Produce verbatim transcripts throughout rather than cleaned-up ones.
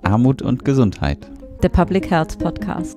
Armut und Gesundheit. Der Public Health Podcast.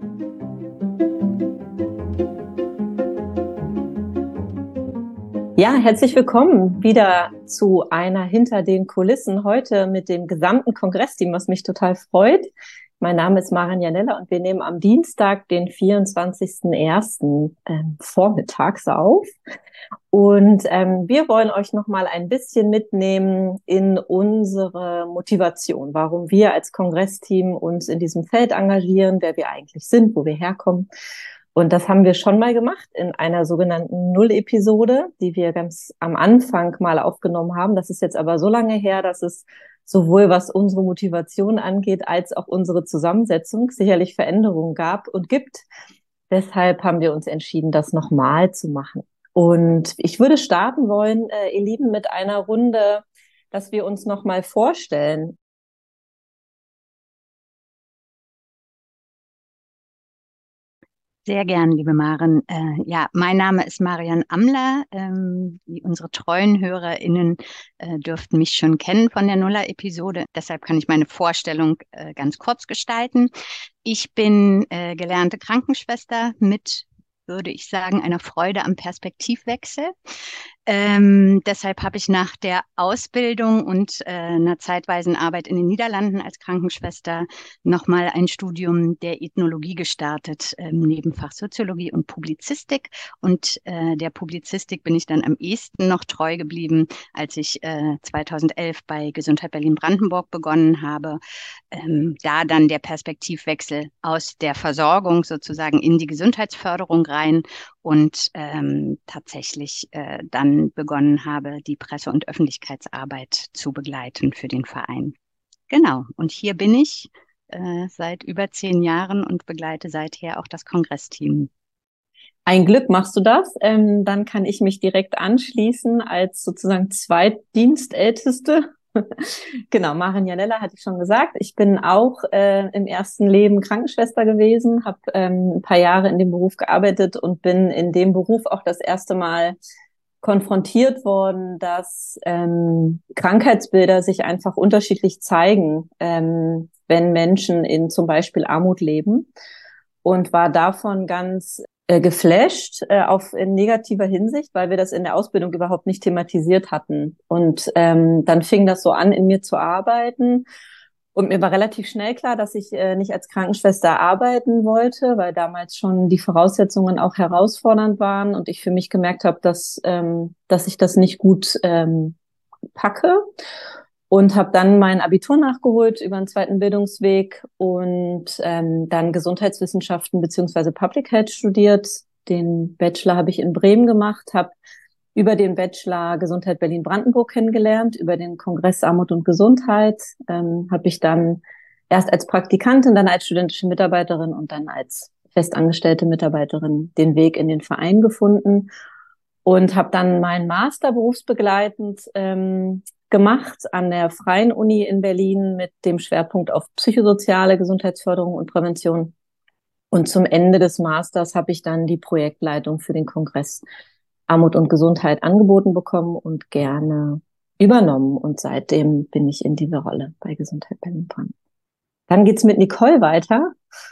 Ja, herzlich willkommen wieder zu einer Hinter den Kulissen. Heute mit dem gesamten Kongressteam, was mich total freut. Mein Name ist Marian Janella und wir nehmen am Dienstag, den vierundzwanzigsten ersten Ähm, vormittags auf. Und ähm, wir wollen euch noch mal ein bisschen mitnehmen in unsere Motivation, warum wir als Kongressteam uns in diesem Feld engagieren, wer wir eigentlich sind, wo wir herkommen. Und das haben wir schon mal gemacht in einer sogenannten Null-Episode, die wir ganz am Anfang mal aufgenommen haben. Das ist jetzt aber so lange her, dass es sowohl was unsere Motivation angeht, als auch unsere Zusammensetzung sicherlich Veränderungen gab und gibt. Deshalb haben wir uns entschieden, das nochmal zu machen. Und ich würde starten wollen, äh, ihr Lieben, mit einer Runde, dass wir uns nochmal vorstellen. Sehr gern, liebe Maren. Äh, ja, mein Name ist Marian Amler. Ähm, die, unsere treuen HörerInnen äh, dürften mich schon kennen von der Nuller-Episode. Deshalb kann ich meine Vorstellung äh, ganz kurz gestalten. Ich bin äh, gelernte Krankenschwester mit, würde ich sagen, einer Freude am Perspektivwechsel. Ähm, deshalb habe ich nach der Ausbildung und äh, einer zeitweisen Arbeit in den Niederlanden als Krankenschwester nochmal ein Studium der Ethnologie gestartet, ähm, Nebenfach Soziologie und Publizistik. Und äh, der Publizistik bin ich dann am ehesten noch treu geblieben, als ich äh, zweitausendelf bei Gesundheit Berlin-Brandenburg begonnen habe. Ähm, da dann der Perspektivwechsel aus der Versorgung sozusagen in die Gesundheitsförderung rein und ähm, tatsächlich äh, dann begonnen habe, die Presse- und Öffentlichkeitsarbeit zu begleiten für den Verein. Genau, und hier bin ich äh, seit über zehn Jahren und begleite seither auch das Kongressteam. Ein Glück machst du das. Ähm, dann kann ich mich direkt anschließen als sozusagen Zweitdienstälteste. Genau, Marian Janella hatte ich schon gesagt. Ich bin auch äh, im ersten Leben Krankenschwester gewesen, habe ähm, ein paar Jahre in dem Beruf gearbeitet und bin in dem Beruf auch das erste Mal konfrontiert worden, dass ähm, Krankheitsbilder sich einfach unterschiedlich zeigen, ähm, wenn Menschen in zum Beispiel Armut leben, und war davon ganz äh, geflasht äh, auf in negativer Hinsicht, weil wir das in der Ausbildung überhaupt nicht thematisiert hatten. Und ähm, dann fing das so an, in mir zu arbeiten. Und mir war relativ schnell klar, dass ich äh, nicht als Krankenschwester arbeiten wollte, weil damals schon die Voraussetzungen auch herausfordernd waren und ich für mich gemerkt habe, dass ähm, dass ich das nicht gut ähm, packe. Und habe dann mein Abitur nachgeholt über einen zweiten Bildungsweg und ähm, dann Gesundheitswissenschaften beziehungsweise Public Health studiert. Den Bachelor habe ich in Bremen gemacht, habe über den Bachelor Gesundheit Berlin-Brandenburg kennengelernt, über den Kongress Armut und Gesundheit, ähm, habe ich dann erst als Praktikantin, dann als studentische Mitarbeiterin und dann als festangestellte Mitarbeiterin den Weg in den Verein gefunden und habe dann meinen Master berufsbegleitend ähm, gemacht an der Freien Uni in Berlin mit dem Schwerpunkt auf psychosoziale Gesundheitsförderung und Prävention. Und zum Ende des Masters habe ich dann die Projektleitung für den Kongress Armut und Gesundheit angeboten bekommen und gerne übernommen. Und seitdem bin ich in dieser Rolle bei Gesundheit Berlin-Brandenburg. Dann geht's mit Nicole weiter.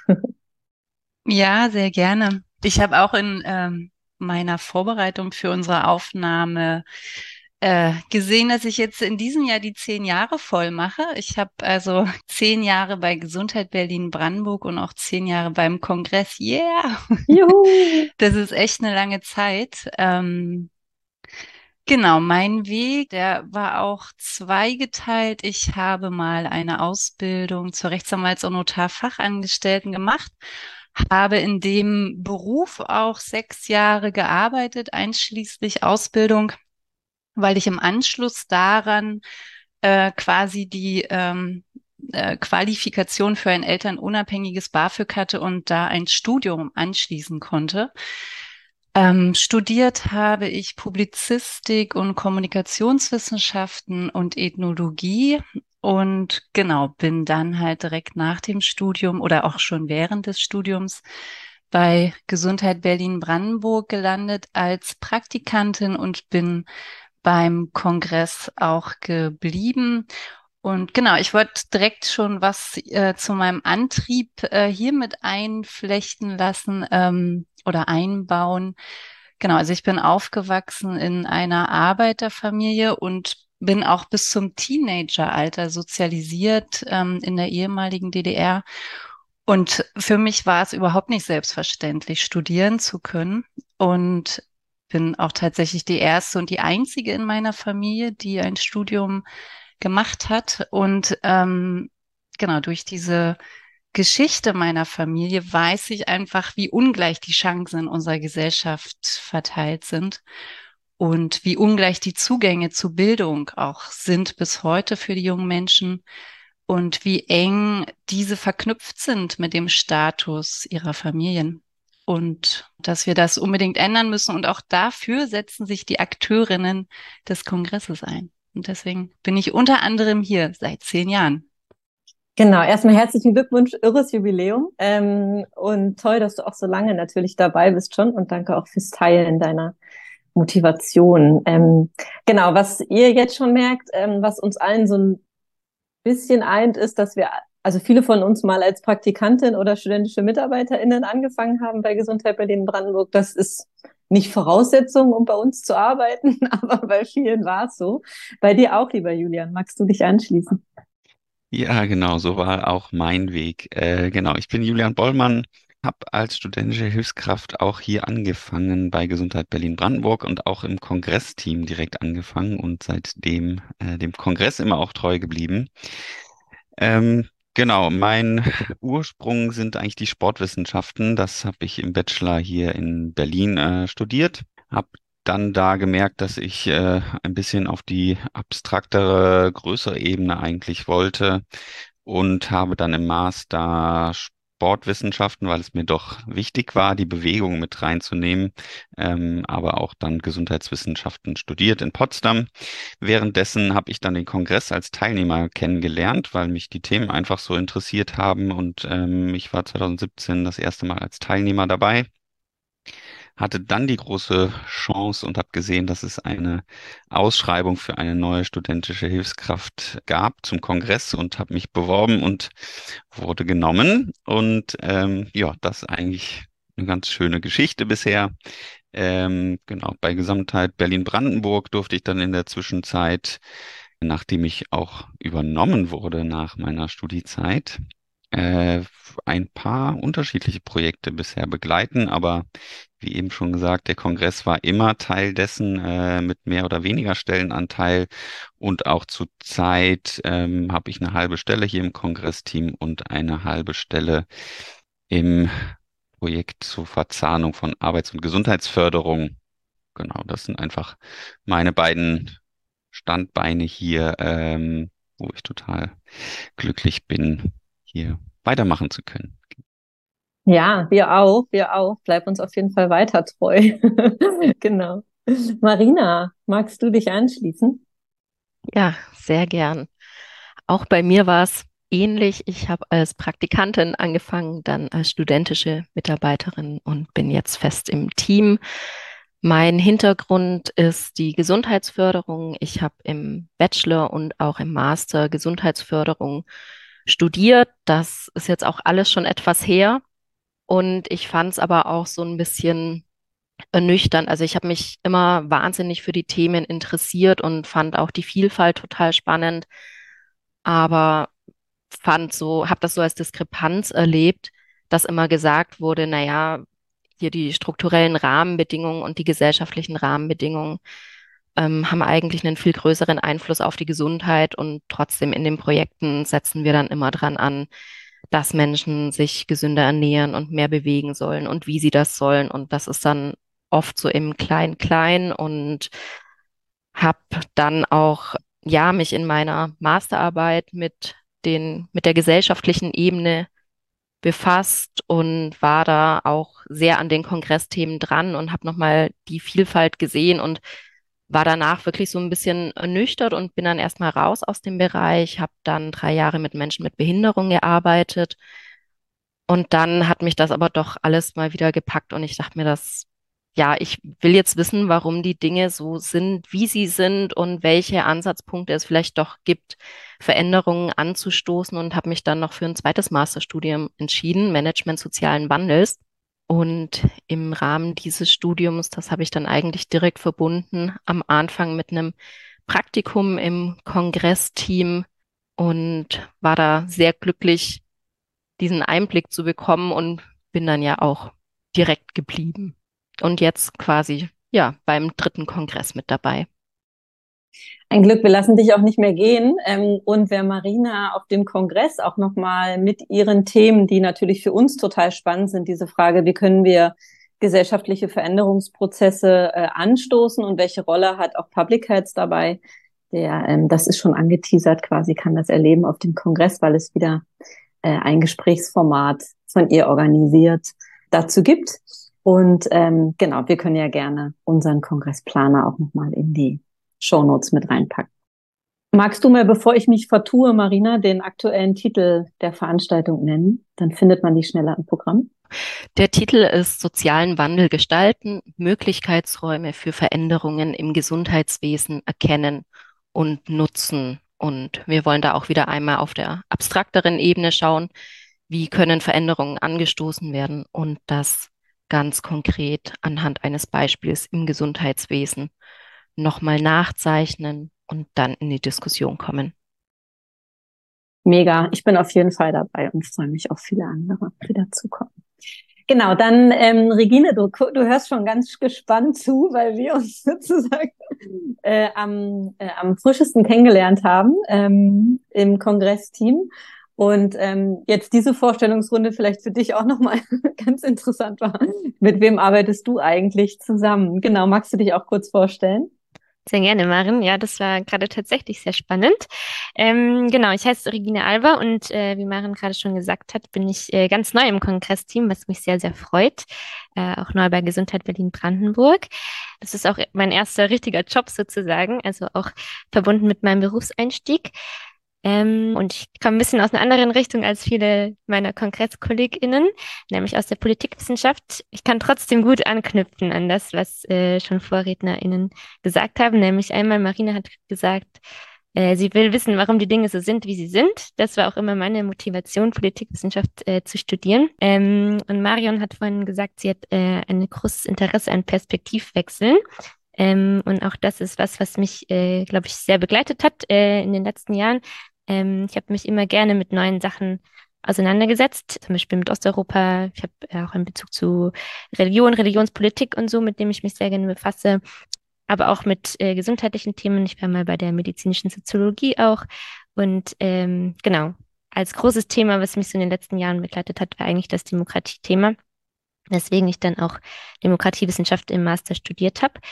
Ja, sehr gerne. Ich habe auch in ähm, meiner Vorbereitung für unsere Aufnahme äh, gesehen, dass ich jetzt in diesem Jahr die zehn Jahre voll mache. Ich habe also zehn Jahre bei Gesundheit Berlin-Brandenburg und auch zehn Jahre beim Kongress. Yeah! Juhu! Das ist echt eine lange Zeit. Ähm, genau, mein Weg, der war auch zweigeteilt. Ich habe mal eine Ausbildung zur Rechtsanwalts- und Notarfachangestellten gemacht, habe in dem Beruf auch sechs Jahre gearbeitet, einschließlich Ausbildung, weil ich im Anschluss daran äh, quasi die ähm, äh, Qualifikation für ein elternunabhängiges BAföG hatte und da ein Studium anschließen konnte. Ähm, studiert habe ich Publizistik und Kommunikationswissenschaften und Ethnologie und genau, bin dann halt direkt nach dem Studium oder auch schon während des Studiums bei Gesundheit Berlin-Brandenburg gelandet als Praktikantin und bin beim Kongress auch geblieben Und genau, ich wollte direkt schon was äh, zu meinem Antrieb äh, hier mit einflechten lassen ähm, oder einbauen. Genau, also ich bin aufgewachsen in einer Arbeiterfamilie und bin auch bis zum Teenageralter sozialisiert ähm, in der ehemaligen D D R. Und für mich war es überhaupt nicht selbstverständlich, studieren zu können. Und bin auch tatsächlich die erste und die einzige in meiner Familie, die ein Studium gemacht hat. Und ähm, genau, durch diese Geschichte meiner Familie weiß ich einfach, wie ungleich die Chancen in unserer Gesellschaft verteilt sind und wie ungleich die Zugänge zu Bildung auch sind bis heute für die jungen Menschen und wie eng diese verknüpft sind mit dem Status ihrer Familien. Und dass wir das unbedingt ändern müssen. Und auch dafür setzen sich die Akteurinnen des Kongresses ein. Und deswegen bin ich unter anderem hier seit zehn Jahren. Genau, erstmal herzlichen Glückwunsch, irres Jubiläum. Ähm, und toll, dass du auch so lange natürlich dabei bist schon. Und danke auch fürs Teilen deiner Motivation. Ähm, genau, was ihr jetzt schon merkt, ähm, was uns allen so ein bisschen eint, ist, dass wir, also viele von uns mal als Praktikantin oder studentische MitarbeiterInnen angefangen haben bei Gesundheit Berlin-Brandenburg. Das ist nicht Voraussetzung, um bei uns zu arbeiten, aber bei vielen war es so. Bei dir auch, lieber Julian. Magst du dich anschließen? Ja, genau, so war auch mein Weg. Äh, genau, ich bin Julian Bollmann, habe als studentische Hilfskraft auch hier angefangen bei Gesundheit Berlin-Brandenburg und auch im Kongressteam direkt angefangen und seitdem äh, dem Kongress immer auch treu geblieben. Ähm, genau, mein Ursprung sind eigentlich die Sportwissenschaften. Das habe ich im Bachelor hier in Berlin äh, studiert. Habe dann da gemerkt, dass ich äh, ein bisschen auf die abstraktere, größere Ebene eigentlich wollte und habe dann im Master Sportwissenschaften, weil es mir doch wichtig war, die Bewegung mit reinzunehmen, ähm, aber auch dann Gesundheitswissenschaften studiert in Potsdam. Währenddessen habe ich dann den Kongress als Teilnehmer kennengelernt, weil mich die Themen einfach so interessiert haben und ähm, ich war zwanzig siebzehn das erste Mal als Teilnehmer dabei, hatte dann die große Chance und habe gesehen, dass es eine Ausschreibung für eine neue studentische Hilfskraft gab zum Kongress und habe mich beworben und wurde genommen. Und ähm, ja, das ist eigentlich eine ganz schöne Geschichte bisher. Ähm, genau, bei Gesamtheit Berlin-Brandenburg durfte ich dann in der Zwischenzeit, nachdem ich auch übernommen wurde nach meiner Studiezeit, äh, ein paar unterschiedliche Projekte bisher begleiten, aber wie eben schon gesagt, der Kongress war immer Teil dessen, äh, mit mehr oder weniger Stellenanteil und auch zur Zeit ähm, habe ich eine halbe Stelle hier im Kongressteam und eine halbe Stelle im Projekt zur Verzahnung von Arbeits- und Gesundheitsförderung. Genau, das sind einfach meine beiden Standbeine hier, ähm, wo ich total glücklich bin, hier weitermachen zu können. Ja, wir auch, wir auch. Bleib uns auf jeden Fall weiter treu. Genau. Marina, magst du dich anschließen? Ja, sehr gern. Auch bei mir war es ähnlich. Ich habe als Praktikantin angefangen, dann als studentische Mitarbeiterin und bin jetzt fest im Team. Mein Hintergrund ist die Gesundheitsförderung. Ich habe im Bachelor und auch im Master Gesundheitsförderung studiert. Das ist jetzt auch alles schon etwas her. Und ich fand es aber auch so ein bisschen ernüchternd. Also ich habe mich immer wahnsinnig für die Themen interessiert und fand auch die Vielfalt total spannend, aber fand so, habe das so als Diskrepanz erlebt, dass immer gesagt wurde, naja, hier die strukturellen Rahmenbedingungen und die gesellschaftlichen Rahmenbedingungen ähm, haben eigentlich einen viel größeren Einfluss auf die Gesundheit und trotzdem in den Projekten setzen wir dann immer dran an, dass Menschen sich gesünder ernähren und mehr bewegen sollen und wie sie das sollen. Und das ist dann oft so im Klein-Klein und habe dann auch, ja, mich in meiner Masterarbeit mit den, mit der gesellschaftlichen Ebene befasst und war da auch sehr an den Kongressthemen dran und habe nochmal die Vielfalt gesehen und war danach wirklich so ein bisschen ernüchtert und bin dann erstmal raus aus dem Bereich, habe dann drei Jahre mit Menschen mit Behinderung gearbeitet und dann hat mich das aber doch alles mal wieder gepackt und ich dachte mir, das ja, ich will jetzt wissen, warum die Dinge so sind, wie sie sind und welche Ansatzpunkte es vielleicht doch gibt, Veränderungen anzustoßen und habe mich dann noch für ein zweites Masterstudium entschieden, Management sozialen Wandels. Und im Rahmen dieses Studiums, das habe ich dann eigentlich direkt verbunden, am Anfang mit einem Praktikum im Kongressteam und war da sehr glücklich, diesen Einblick zu bekommen und bin dann ja auch direkt geblieben. Und jetzt quasi, ja, beim dritten Kongress mit dabei. Ein Glück, wir lassen dich auch nicht mehr gehen. Ähm, und wer Marina auf dem Kongress auch nochmal mit ihren Themen, die natürlich für uns total spannend sind, diese Frage, wie können wir gesellschaftliche Veränderungsprozesse äh, anstoßen und welche Rolle hat auch Public Health dabei, der, ähm, das ist schon angeteasert quasi, kann das erleben auf dem Kongress, weil es wieder äh, ein Gesprächsformat von ihr organisiert dazu gibt. Und ähm, genau, wir können ja gerne unseren Kongressplaner auch nochmal in die Shownotes mit reinpacken. Magst du mir, bevor ich mich vertue, Marina, den aktuellen Titel der Veranstaltung nennen? Dann findet man die schneller im Programm. Der Titel ist Sozialen Wandel gestalten, Möglichkeitsräume für Veränderungen im Gesundheitswesen erkennen und nutzen. Und wir wollen da auch wieder einmal auf der abstrakteren Ebene schauen, wie können Veränderungen angestoßen werden und das ganz konkret anhand eines Beispiels im Gesundheitswesen nochmal nachzeichnen und dann in die Diskussion kommen. Mega, ich bin auf jeden Fall dabei und freue mich auf viele andere, die dazukommen. Genau, dann ähm, Regine, du, du hörst schon ganz gespannt zu, weil wir uns sozusagen äh, am, äh, am frischesten kennengelernt haben ähm, im Kongressteam. Und ähm, jetzt diese Vorstellungsrunde vielleicht für dich auch nochmal ganz interessant war. Mit wem arbeitest du eigentlich zusammen? Genau, magst du dich auch kurz vorstellen? Sehr gerne, Maren. Ja, das war gerade tatsächlich sehr spannend. Ähm, genau, ich heiße Regine Alber und äh, wie Maren gerade schon gesagt hat, bin ich äh, ganz neu im Kongressteam, was mich sehr, sehr freut. Äh, auch neu bei Gesundheit Berlin-Brandenburg. Das ist auch mein erster richtiger Job sozusagen, also auch verbunden mit meinem Berufseinstieg. Ähm, und ich komme ein bisschen aus einer anderen Richtung als viele meiner KongresskollegInnen, nämlich aus der Politikwissenschaft. Ich kann trotzdem gut anknüpfen an das, was äh, schon VorrednerInnen gesagt haben, nämlich einmal Marina hat gesagt, äh, sie will wissen, warum die Dinge so sind, wie sie sind. Das war auch immer meine Motivation, Politikwissenschaft äh, zu studieren. Ähm, und Marion hat vorhin gesagt, sie hat äh, ein großes Interesse an Perspektivwechseln. Ähm, und auch das ist was, was mich, äh, glaube ich, sehr begleitet hat äh, in den letzten Jahren. Ähm, ich habe mich immer gerne mit neuen Sachen auseinandergesetzt, zum Beispiel mit Osteuropa. Ich habe äh, auch einen Bezug zu Religion, Religionspolitik und so, mit dem ich mich sehr gerne befasse, aber auch mit äh, gesundheitlichen Themen. Ich war mal bei der medizinischen Soziologie auch. Und ähm, genau, als großes Thema, was mich so in den letzten Jahren begleitet hat, war eigentlich das Demokratiethema, weswegen ich dann auch Demokratiewissenschaft im Master studiert habe.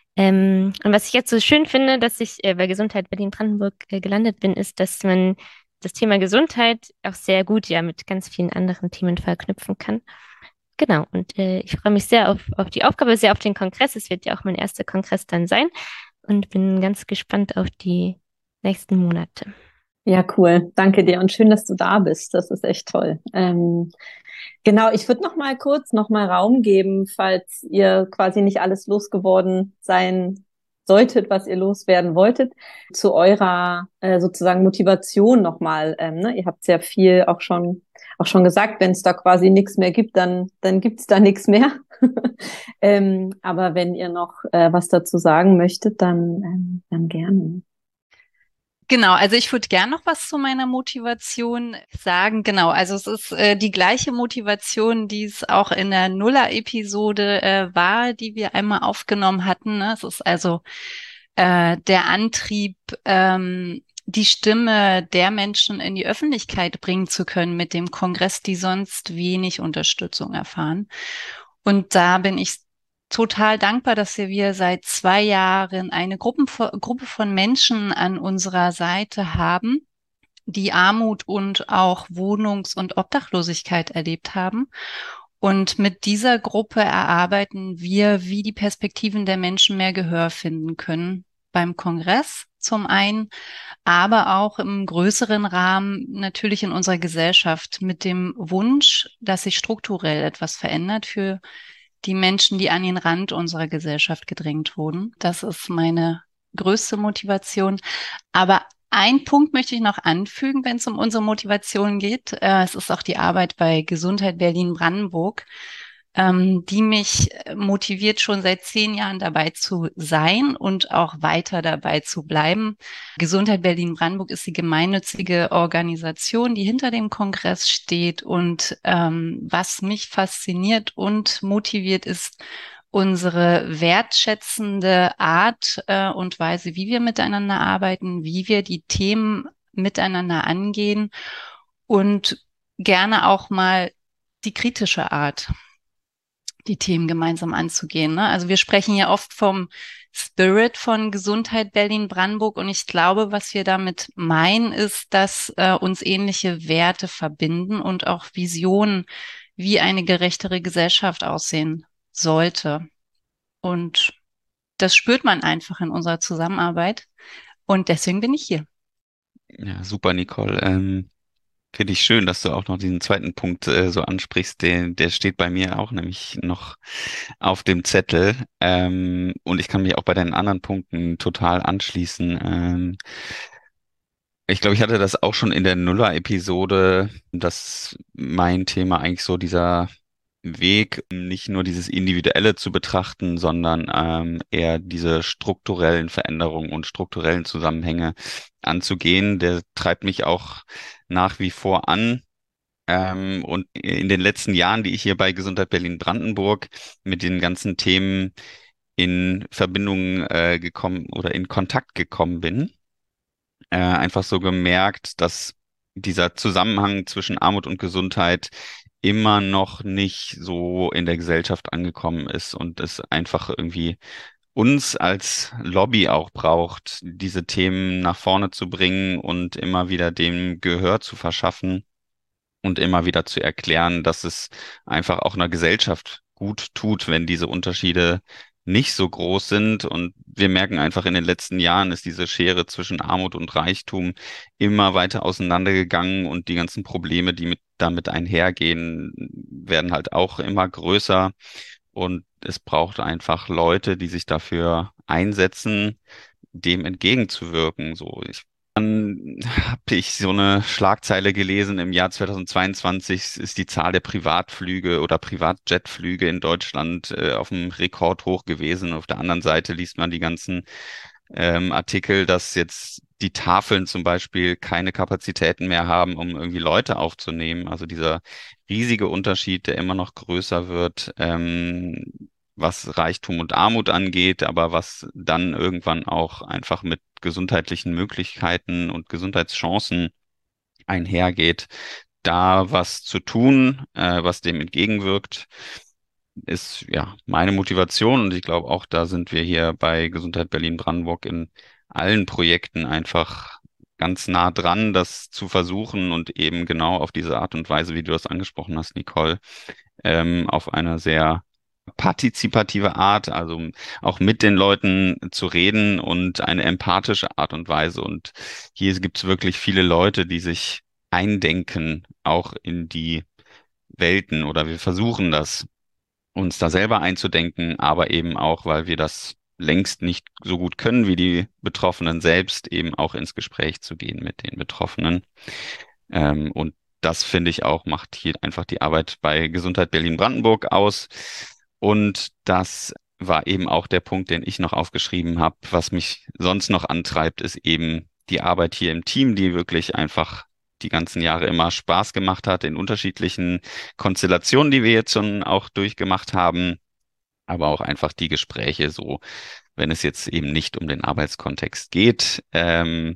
Ähm, und was ich jetzt so schön finde, dass ich äh, bei Gesundheit Berlin-Brandenburg äh, gelandet bin, ist, dass man das Thema Gesundheit auch sehr gut ja mit ganz vielen anderen Themen verknüpfen kann. Genau, und äh, ich freue mich sehr auf, auf die Aufgabe, sehr auf den Kongress. Es wird ja auch mein erster Kongress dann sein und bin ganz gespannt auf die nächsten Monate. Ja, cool. Danke dir und schön, dass du da bist. Das ist echt toll. Ähm, genau, ich würde noch mal kurz noch mal Raum geben, falls ihr quasi nicht alles losgeworden sein solltet, was ihr loswerden wolltet, zu eurer äh, sozusagen Motivation noch mal. Ähm, ne? Ihr habt sehr viel auch schon auch schon gesagt, wenn es da quasi nichts mehr gibt, dann dann gibt's da nichts mehr. ähm, aber wenn ihr noch äh, was dazu sagen möchtet, dann ähm, dann gerne. Genau, also ich würde gern noch was zu meiner Motivation sagen. Genau, also es ist äh, die gleiche Motivation, die es auch in der Nuller-Episode äh, war, die wir einmal aufgenommen hatten. Ne? Es ist also äh, der Antrieb, ähm, die Stimme der Menschen in die Öffentlichkeit bringen zu können mit dem Kongress, die sonst wenig Unterstützung erfahren. Und da bin ich total dankbar, dass wir seit zwei Jahren eine Gruppe, Gruppe von Menschen an unserer Seite haben, die Armut und auch Wohnungs- und Obdachlosigkeit erlebt haben. Und mit dieser Gruppe erarbeiten wir, wie die Perspektiven der Menschen mehr Gehör finden können beim Kongress zum einen, aber auch im größeren Rahmen natürlich in unserer Gesellschaft mit dem Wunsch, dass sich strukturell etwas verändert für die Menschen, die an den Rand unserer Gesellschaft gedrängt wurden. Das ist meine größte Motivation. Aber ein Punkt möchte ich noch anfügen, wenn es um unsere Motivation geht. Äh, es ist auch die Arbeit bei Gesundheit Berlin-Brandenburg, ähm, die mich motiviert, schon seit zehn Jahren dabei zu sein und auch weiter dabei zu bleiben. Gesundheit Berlin-Brandenburg ist die gemeinnützige Organisation, die hinter dem Kongress steht. Und ähm, was mich fasziniert und motiviert, ist unsere wertschätzende Art äh, und Weise, wie wir miteinander arbeiten, wie wir die Themen miteinander angehen und gerne auch mal die kritische Art, die Themen gemeinsam anzugehen. Ne? Also wir sprechen ja oft vom Spirit von Gesundheit Berlin-Brandenburg und ich glaube, was wir damit meinen, ist, dass äh, uns ähnliche Werte verbinden und auch Visionen, wie eine gerechtere Gesellschaft aussehen sollte. Und das spürt man einfach in unserer Zusammenarbeit. Und deswegen bin ich hier. Ja, super, Nicole. Ähm, finde ich schön, dass du auch noch diesen zweiten Punkt äh, so ansprichst. Der, der steht bei mir auch nämlich noch auf dem Zettel. Ähm, und ich kann mich auch bei deinen anderen Punkten total anschließen. Ähm, ich glaube, ich hatte das auch schon in der Nuller-Episode, dass mein Thema eigentlich so dieser Weg, nicht nur dieses Individuelle zu betrachten, sondern ähm, eher diese strukturellen Veränderungen und strukturellen Zusammenhänge anzugehen. Der treibt mich auch nach wie vor an. Ähm, und in den letzten Jahren, die ich hier bei Gesundheit Berlin-Brandenburg mit den ganzen Themen in Verbindung äh, gekommen oder in Kontakt gekommen bin, äh, einfach so gemerkt, dass dieser Zusammenhang zwischen Armut und Gesundheit immer noch nicht so in der Gesellschaft angekommen ist und es einfach irgendwie uns als Lobby auch braucht, diese Themen nach vorne zu bringen und immer wieder dem Gehör zu verschaffen und immer wieder zu erklären, dass es einfach auch einer Gesellschaft gut tut, wenn diese Unterschiede nicht so groß sind. Und wir merken einfach, in den letzten Jahren ist diese Schere zwischen Armut und Reichtum immer weiter auseinandergegangen und die ganzen Probleme, die mit, damit einhergehen, werden halt auch immer größer. Und es braucht einfach Leute, die sich dafür einsetzen, dem entgegenzuwirken. So, ich dann habe ich so eine Schlagzeile gelesen, im Jahr zweitausendzweiundzwanzig ist die Zahl der Privatflüge oder Privatjetflüge in Deutschland äh, auf dem Rekordhoch gewesen. Auf der anderen Seite liest man die ganzen ähm, Artikel, dass jetzt die Tafeln zum Beispiel keine Kapazitäten mehr haben, um irgendwie Leute aufzunehmen. Also dieser riesige Unterschied, der immer noch größer wird, ähm, was Reichtum und Armut angeht, aber was dann irgendwann auch einfach mit gesundheitlichen Möglichkeiten und Gesundheitschancen einhergeht, da was zu tun, äh, was dem entgegenwirkt, ist ja meine Motivation und ich glaube auch, da sind wir hier bei Gesundheit Berlin-Brandenburg in allen Projekten einfach ganz nah dran, das zu versuchen und eben genau auf diese Art und Weise, wie du das angesprochen hast, Nicole, ähm, auf eine sehr partizipative Art, also auch mit den Leuten zu reden und eine empathische Art und Weise. Und hier gibt es wirklich viele Leute, die sich eindenken, auch in die Welten oder wir versuchen das, uns da selber einzudenken, aber eben auch, weil wir das längst nicht so gut können wie die Betroffenen selbst, eben auch ins Gespräch zu gehen mit den Betroffenen. Ähm, und das finde ich auch, macht hier einfach die Arbeit bei Gesundheit Berlin-Brandenburg aus. Und das war eben auch der Punkt, den ich noch aufgeschrieben habe. Was mich sonst noch antreibt, ist eben die Arbeit hier im Team, die wirklich einfach die ganzen Jahre immer Spaß gemacht hat in unterschiedlichen Konstellationen, die wir jetzt schon auch durchgemacht haben. Aber auch einfach die Gespräche so, wenn es jetzt eben nicht um den Arbeitskontext geht, ähm,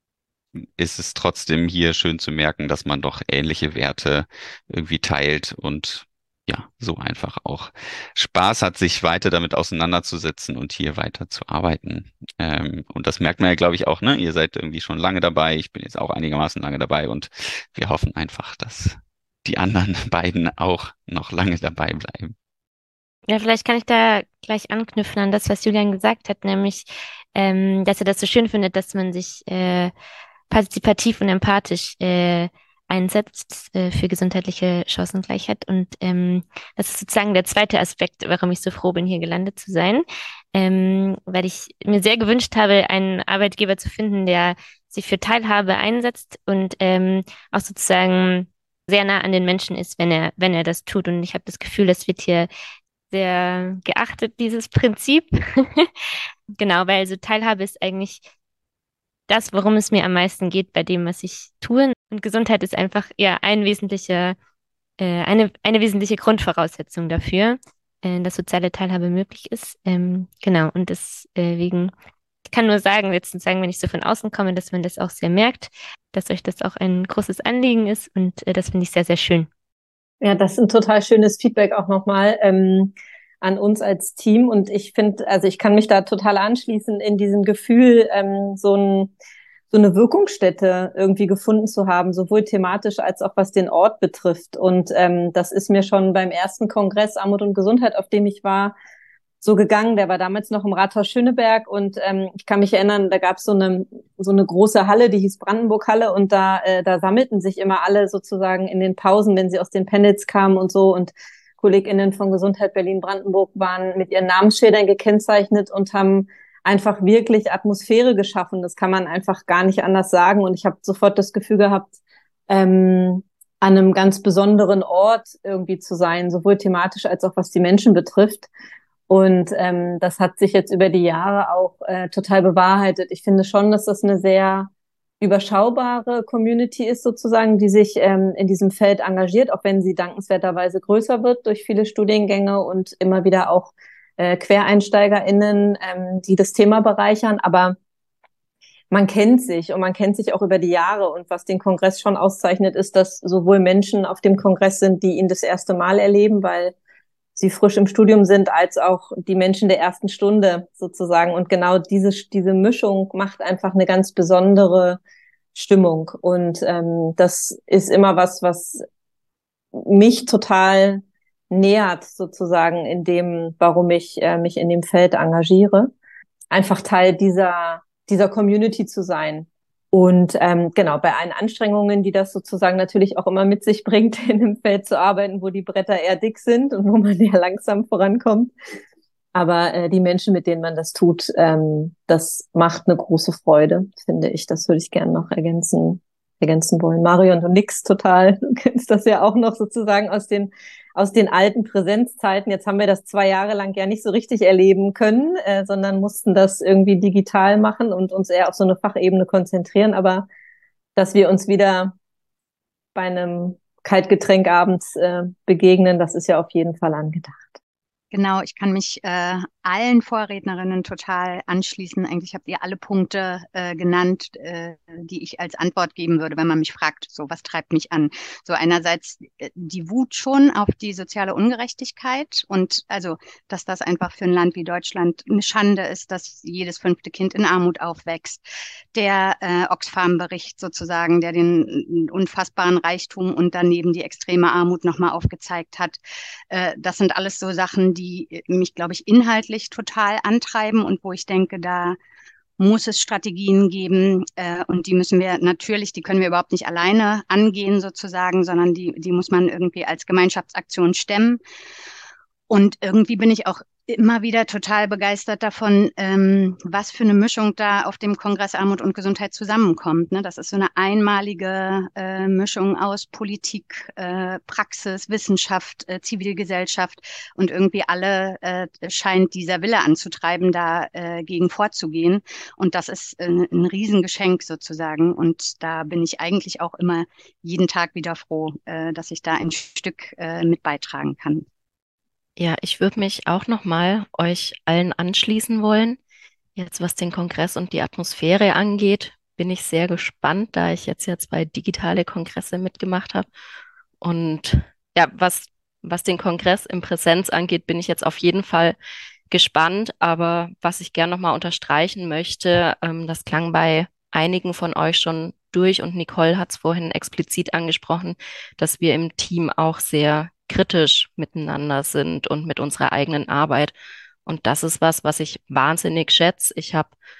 ist es trotzdem hier schön zu merken, dass man doch ähnliche Werte irgendwie teilt und ja, so einfach auch Spaß hat, sich weiter damit auseinanderzusetzen und hier weiter zu arbeiten. Ähm, und das merkt man ja, glaube ich, auch, ne? Ihr seid irgendwie schon lange dabei. Ich bin jetzt auch einigermaßen lange dabei und wir hoffen einfach, dass die anderen beiden auch noch lange dabei bleiben. Ja, vielleicht kann ich da gleich anknüpfen an das, was Julian gesagt hat, nämlich, ähm, dass er das so schön findet, dass man sich äh, partizipativ und empathisch äh, einsetzt äh, für gesundheitliche Chancengleichheit. Und ähm, das ist sozusagen der zweite Aspekt, warum ich so froh bin, hier gelandet zu sein, ähm, weil ich mir sehr gewünscht habe, einen Arbeitgeber zu finden, der sich für Teilhabe einsetzt und ähm, auch sozusagen sehr nah an den Menschen ist, wenn er, wenn er das tut. Und ich habe das Gefühl, das wird hier sehr geachtet, dieses Prinzip. Genau, weil also Teilhabe ist eigentlich das, worum es mir am meisten geht bei dem, was ich tue. Und Gesundheit ist einfach ja ein wesentlicher, äh, eine, eine wesentliche Grundvoraussetzung dafür, äh, dass soziale Teilhabe möglich ist. Ähm, genau, und deswegen, ich kann nur sagen, jetzt sozusagen, wenn ich so von außen komme, dass man das auch sehr merkt, dass euch das auch ein großes Anliegen ist und äh, das finde ich sehr, sehr schön. Ja, das ist ein total schönes Feedback auch nochmal ähm, an uns als Team. Und ich finde, also ich kann mich da total anschließen in diesem Gefühl, ähm, so ein, so eine Wirkungsstätte irgendwie gefunden zu haben, sowohl thematisch als auch was den Ort betrifft. Und ähm, das ist mir schon beim ersten Kongress Armut und Gesundheit, auf dem ich war, so gegangen. Der war damals noch im Rathaus Schöneberg und ähm, ich kann mich erinnern, da gab es so eine so eine große Halle, die hieß Brandenburg-Halle und da äh, da sammelten sich immer alle sozusagen in den Pausen, wenn sie aus den Panels kamen und so und KollegInnen von Gesundheit Berlin-Brandenburg waren mit ihren Namensschildern gekennzeichnet und haben einfach wirklich Atmosphäre geschaffen. Das kann man einfach gar nicht anders sagen und ich habe sofort das Gefühl gehabt, ähm, an einem ganz besonderen Ort irgendwie zu sein, sowohl thematisch als auch was die Menschen betrifft. Und ähm, das hat sich jetzt über die Jahre auch äh, total bewahrheitet. Ich finde schon, dass das eine sehr überschaubare Community ist sozusagen, die sich ähm, in diesem Feld engagiert, auch wenn sie dankenswerterweise größer wird durch viele Studiengänge und immer wieder auch äh, QuereinsteigerInnen, ähm, die das Thema bereichern. Aber man kennt sich und man kennt sich auch über die Jahre. Und was den Kongress schon auszeichnet, ist, dass sowohl Menschen auf dem Kongress sind, die ihn das erste Mal erleben, weil sie frisch im Studium sind, als auch die Menschen der ersten Stunde sozusagen. Und genau diese, diese Mischung macht einfach eine ganz besondere Stimmung. Und ähm, das ist immer was, was mich total nährt sozusagen in dem, warum ich äh, mich in dem Feld engagiere. Einfach Teil dieser, dieser Community zu sein. Und ähm, genau, bei allen Anstrengungen, die das sozusagen natürlich auch immer mit sich bringt, in einem Feld zu arbeiten, wo die Bretter eher dick sind und wo man eher langsam vorankommt. Aber äh, die Menschen, mit denen man das tut, ähm, das macht eine große Freude, finde ich. Das würde ich gerne noch ergänzen, ergänzen wollen. Marion, du nix total. Du kennst das ja auch noch sozusagen aus den aus den alten Präsenzzeiten. Jetzt haben wir das zwei Jahre lang ja nicht so richtig erleben können, äh, sondern mussten das irgendwie digital machen und uns eher auf so eine Fachebene konzentrieren. Aber dass wir uns wieder bei einem Kaltgetränkabend äh, begegnen, das ist ja auf jeden Fall angedacht. Genau, ich kann mich äh, allen Vorrednerinnen total anschließen. Eigentlich habt ihr alle Punkte äh, genannt, äh, die ich als Antwort geben würde, wenn man mich fragt, so was treibt mich an? So einerseits äh, die Wut schon auf die soziale Ungerechtigkeit und also, dass das einfach für ein Land wie Deutschland eine Schande ist, dass jedes fünfte Kind in Armut aufwächst. Der äh, Oxfam-Bericht sozusagen, der den unfassbaren Reichtum und daneben die extreme Armut nochmal aufgezeigt hat. Äh, das sind alles so Sachen, die mich, glaube ich, inhaltlich total antreiben und wo ich denke, da muss es Strategien geben äh, und die müssen wir natürlich, die können wir überhaupt nicht alleine angehen sozusagen, sondern die, die muss man irgendwie als Gemeinschaftsaktion stemmen. Und irgendwie bin ich auch immer wieder total begeistert davon, ähm, was für eine Mischung da auf dem Kongress Armut und Gesundheit zusammenkommt. Ne? Das ist so eine einmalige äh, Mischung aus Politik, äh, Praxis, Wissenschaft, äh, Zivilgesellschaft und irgendwie alle äh, scheint dieser Wille anzutreiben, da äh, gegen vorzugehen. Und das ist äh, ein Riesengeschenk sozusagen. Und da bin ich eigentlich auch immer jeden Tag wieder froh, äh, dass ich da ein Stück äh, mit beitragen kann. Ja, ich würde mich auch nochmal euch allen anschließen wollen. Jetzt, was den Kongress und die Atmosphäre angeht, bin ich sehr gespannt, da ich jetzt ja zwei digitale Kongresse mitgemacht habe. Und ja, was, was den Kongress in Präsenz angeht, bin ich jetzt auf jeden Fall gespannt. Aber was ich gerne nochmal unterstreichen möchte, ähm, das klang bei einigen von euch schon durch und Nicole hat es vorhin explizit angesprochen, dass wir im Team auch sehr kritisch miteinander sind und mit unserer eigenen Arbeit. Und das ist was, was ich wahnsinnig schätze. Ich habe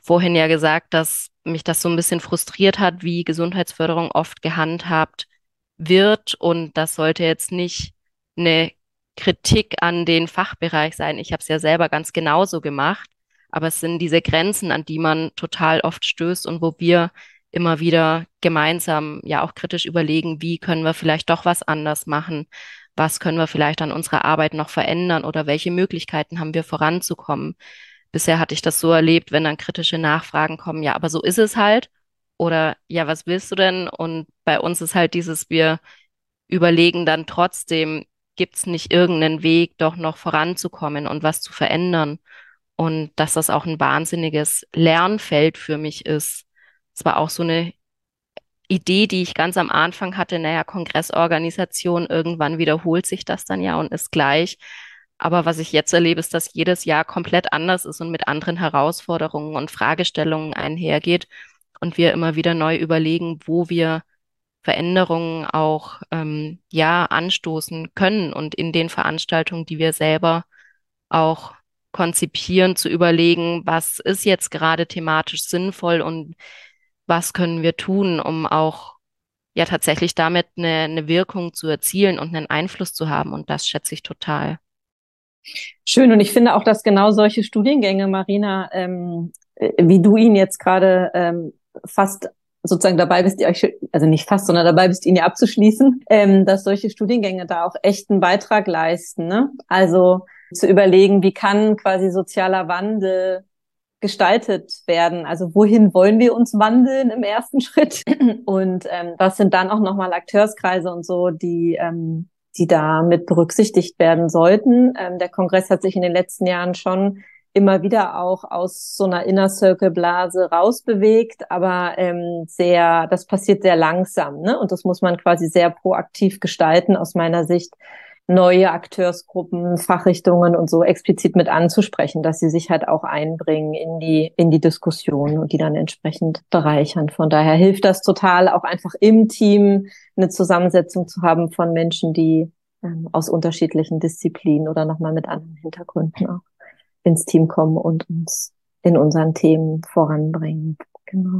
vorhin ja gesagt, dass mich das so ein bisschen frustriert hat, wie Gesundheitsförderung oft gehandhabt wird. Und das sollte jetzt nicht eine Kritik an den Fachbereich sein. Ich habe es ja selber ganz genauso gemacht. Aber es sind diese Grenzen, an die man total oft stößt und wo wir immer wieder gemeinsam ja auch kritisch überlegen, wie können wir vielleicht doch was anders machen? Was können wir vielleicht an unserer Arbeit noch verändern oder welche Möglichkeiten haben wir voranzukommen? Bisher hatte ich das so erlebt, wenn dann kritische Nachfragen kommen, ja, aber so ist es halt. Oder ja, was willst du denn? Und bei uns ist halt dieses, wir überlegen dann trotzdem, gibt es nicht irgendeinen Weg, doch noch voranzukommen und was zu verändern? Und dass das auch ein wahnsinniges Lernfeld für mich ist. Es war auch so eine Idee, die ich ganz am Anfang hatte, naja, Kongressorganisation, irgendwann wiederholt sich das dann ja und ist gleich. Aber was ich jetzt erlebe, ist, dass jedes Jahr komplett anders ist und mit anderen Herausforderungen und Fragestellungen einhergeht und wir immer wieder neu überlegen, wo wir Veränderungen auch ähm, ja anstoßen können und in den Veranstaltungen, die wir selber auch konzipieren, zu überlegen, was ist jetzt gerade thematisch sinnvoll und was können wir tun, um auch ja tatsächlich damit eine, eine Wirkung zu erzielen und einen Einfluss zu haben. Und das schätze ich total. Schön. Und ich finde auch, dass genau solche Studiengänge, Marina, ähm, wie du ihn jetzt gerade ähm, fast sozusagen dabei bist, ihr euch, also nicht fast, sondern dabei bist, ihn ja abzuschließen, ähm, dass solche Studiengänge da auch echt einen Beitrag leisten, ne? Also zu überlegen, wie kann quasi sozialer Wandel gestaltet werden? Also wohin wollen wir uns wandeln im ersten Schritt? Und ähm, was sind dann auch nochmal Akteurskreise und so, die ähm, die da mit berücksichtigt werden sollten? Ähm, der Kongress hat sich in den letzten Jahren schon immer wieder auch aus so einer Inner-Circle-Blase rausbewegt, aber ähm, sehr, das passiert sehr langsam, ne? Und das muss man quasi sehr proaktiv gestalten, aus meiner Sicht, neue Akteursgruppen, Fachrichtungen und so explizit mit anzusprechen, dass sie sich halt auch einbringen in die in die Diskussion und die dann entsprechend bereichern. Von daher hilft das total, auch einfach im Team eine Zusammensetzung zu haben von Menschen, die ähm, aus unterschiedlichen Disziplinen oder nochmal mit anderen Hintergründen auch ins Team kommen und uns in unseren Themen voranbringen. Genau.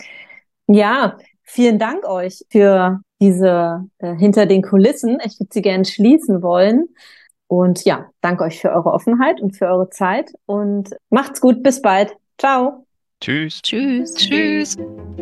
Ja, vielen Dank euch für diese äh, hinter den Kulissen. Ich würde sie gerne schließen wollen. Und ja, danke euch für eure Offenheit und für eure Zeit. Und macht's gut, bis bald. Ciao. Tschüss. Tschüss. Tschüss.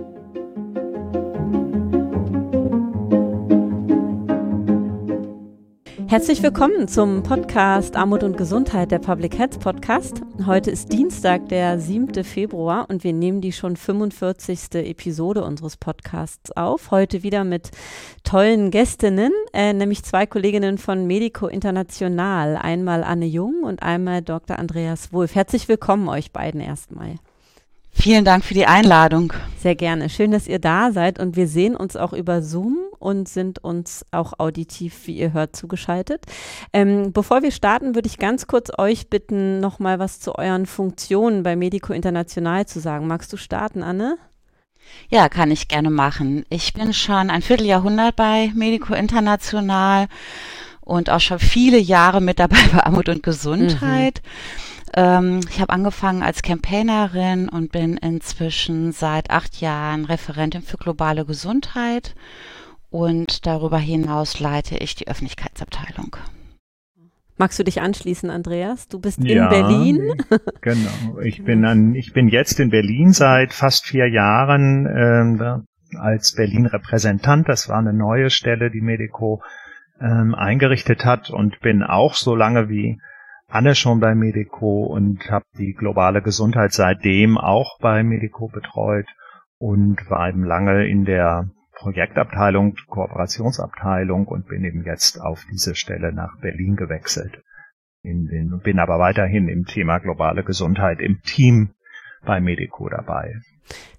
Herzlich willkommen zum Podcast Armut und Gesundheit, der Public Health Podcast. Heute ist Dienstag, der siebte Februar und wir nehmen die schon fünfundvierzigste Episode unseres Podcasts auf. Heute wieder mit tollen Gästinnen, äh, nämlich zwei Kolleginnen von Medico International. Einmal Anne Jung und einmal Doktor Andreas Wulff. Herzlich willkommen euch beiden erstmal. Vielen Dank für die Einladung. Sehr gerne. Schön, dass ihr da seid und wir sehen uns auch über Zoom und sind uns auch auditiv, wie ihr hört, zugeschaltet. Ähm, bevor wir starten, würde ich ganz kurz euch bitten, nochmal was zu euren Funktionen bei Medico International zu sagen. Magst du starten, Anne? Ja, kann ich gerne machen. Ich bin schon ein Vierteljahrhundert bei Medico International und auch schon viele Jahre mit dabei bei Armut und Gesundheit. Mhm. Ich habe angefangen als Campaignerin und bin inzwischen seit acht Jahren Referentin für globale Gesundheit und darüber hinaus leite ich die Öffentlichkeitsabteilung. Magst du dich anschließen, Andreas? Du bist ja, in Berlin. Genau, ich bin an, ich bin jetzt in Berlin seit fast vier Jahren äh, als Berlin-Repräsentant. Das war eine neue Stelle, die Medico äh, eingerichtet hat und bin auch so lange wie Anne schon bei Medico und habe die globale Gesundheit seitdem auch bei Medico betreut und war eben lange in der Projektabteilung, Kooperationsabteilung und bin eben jetzt auf diese Stelle nach Berlin gewechselt. In den, bin aber weiterhin im Thema globale Gesundheit im Team bei Medico dabei.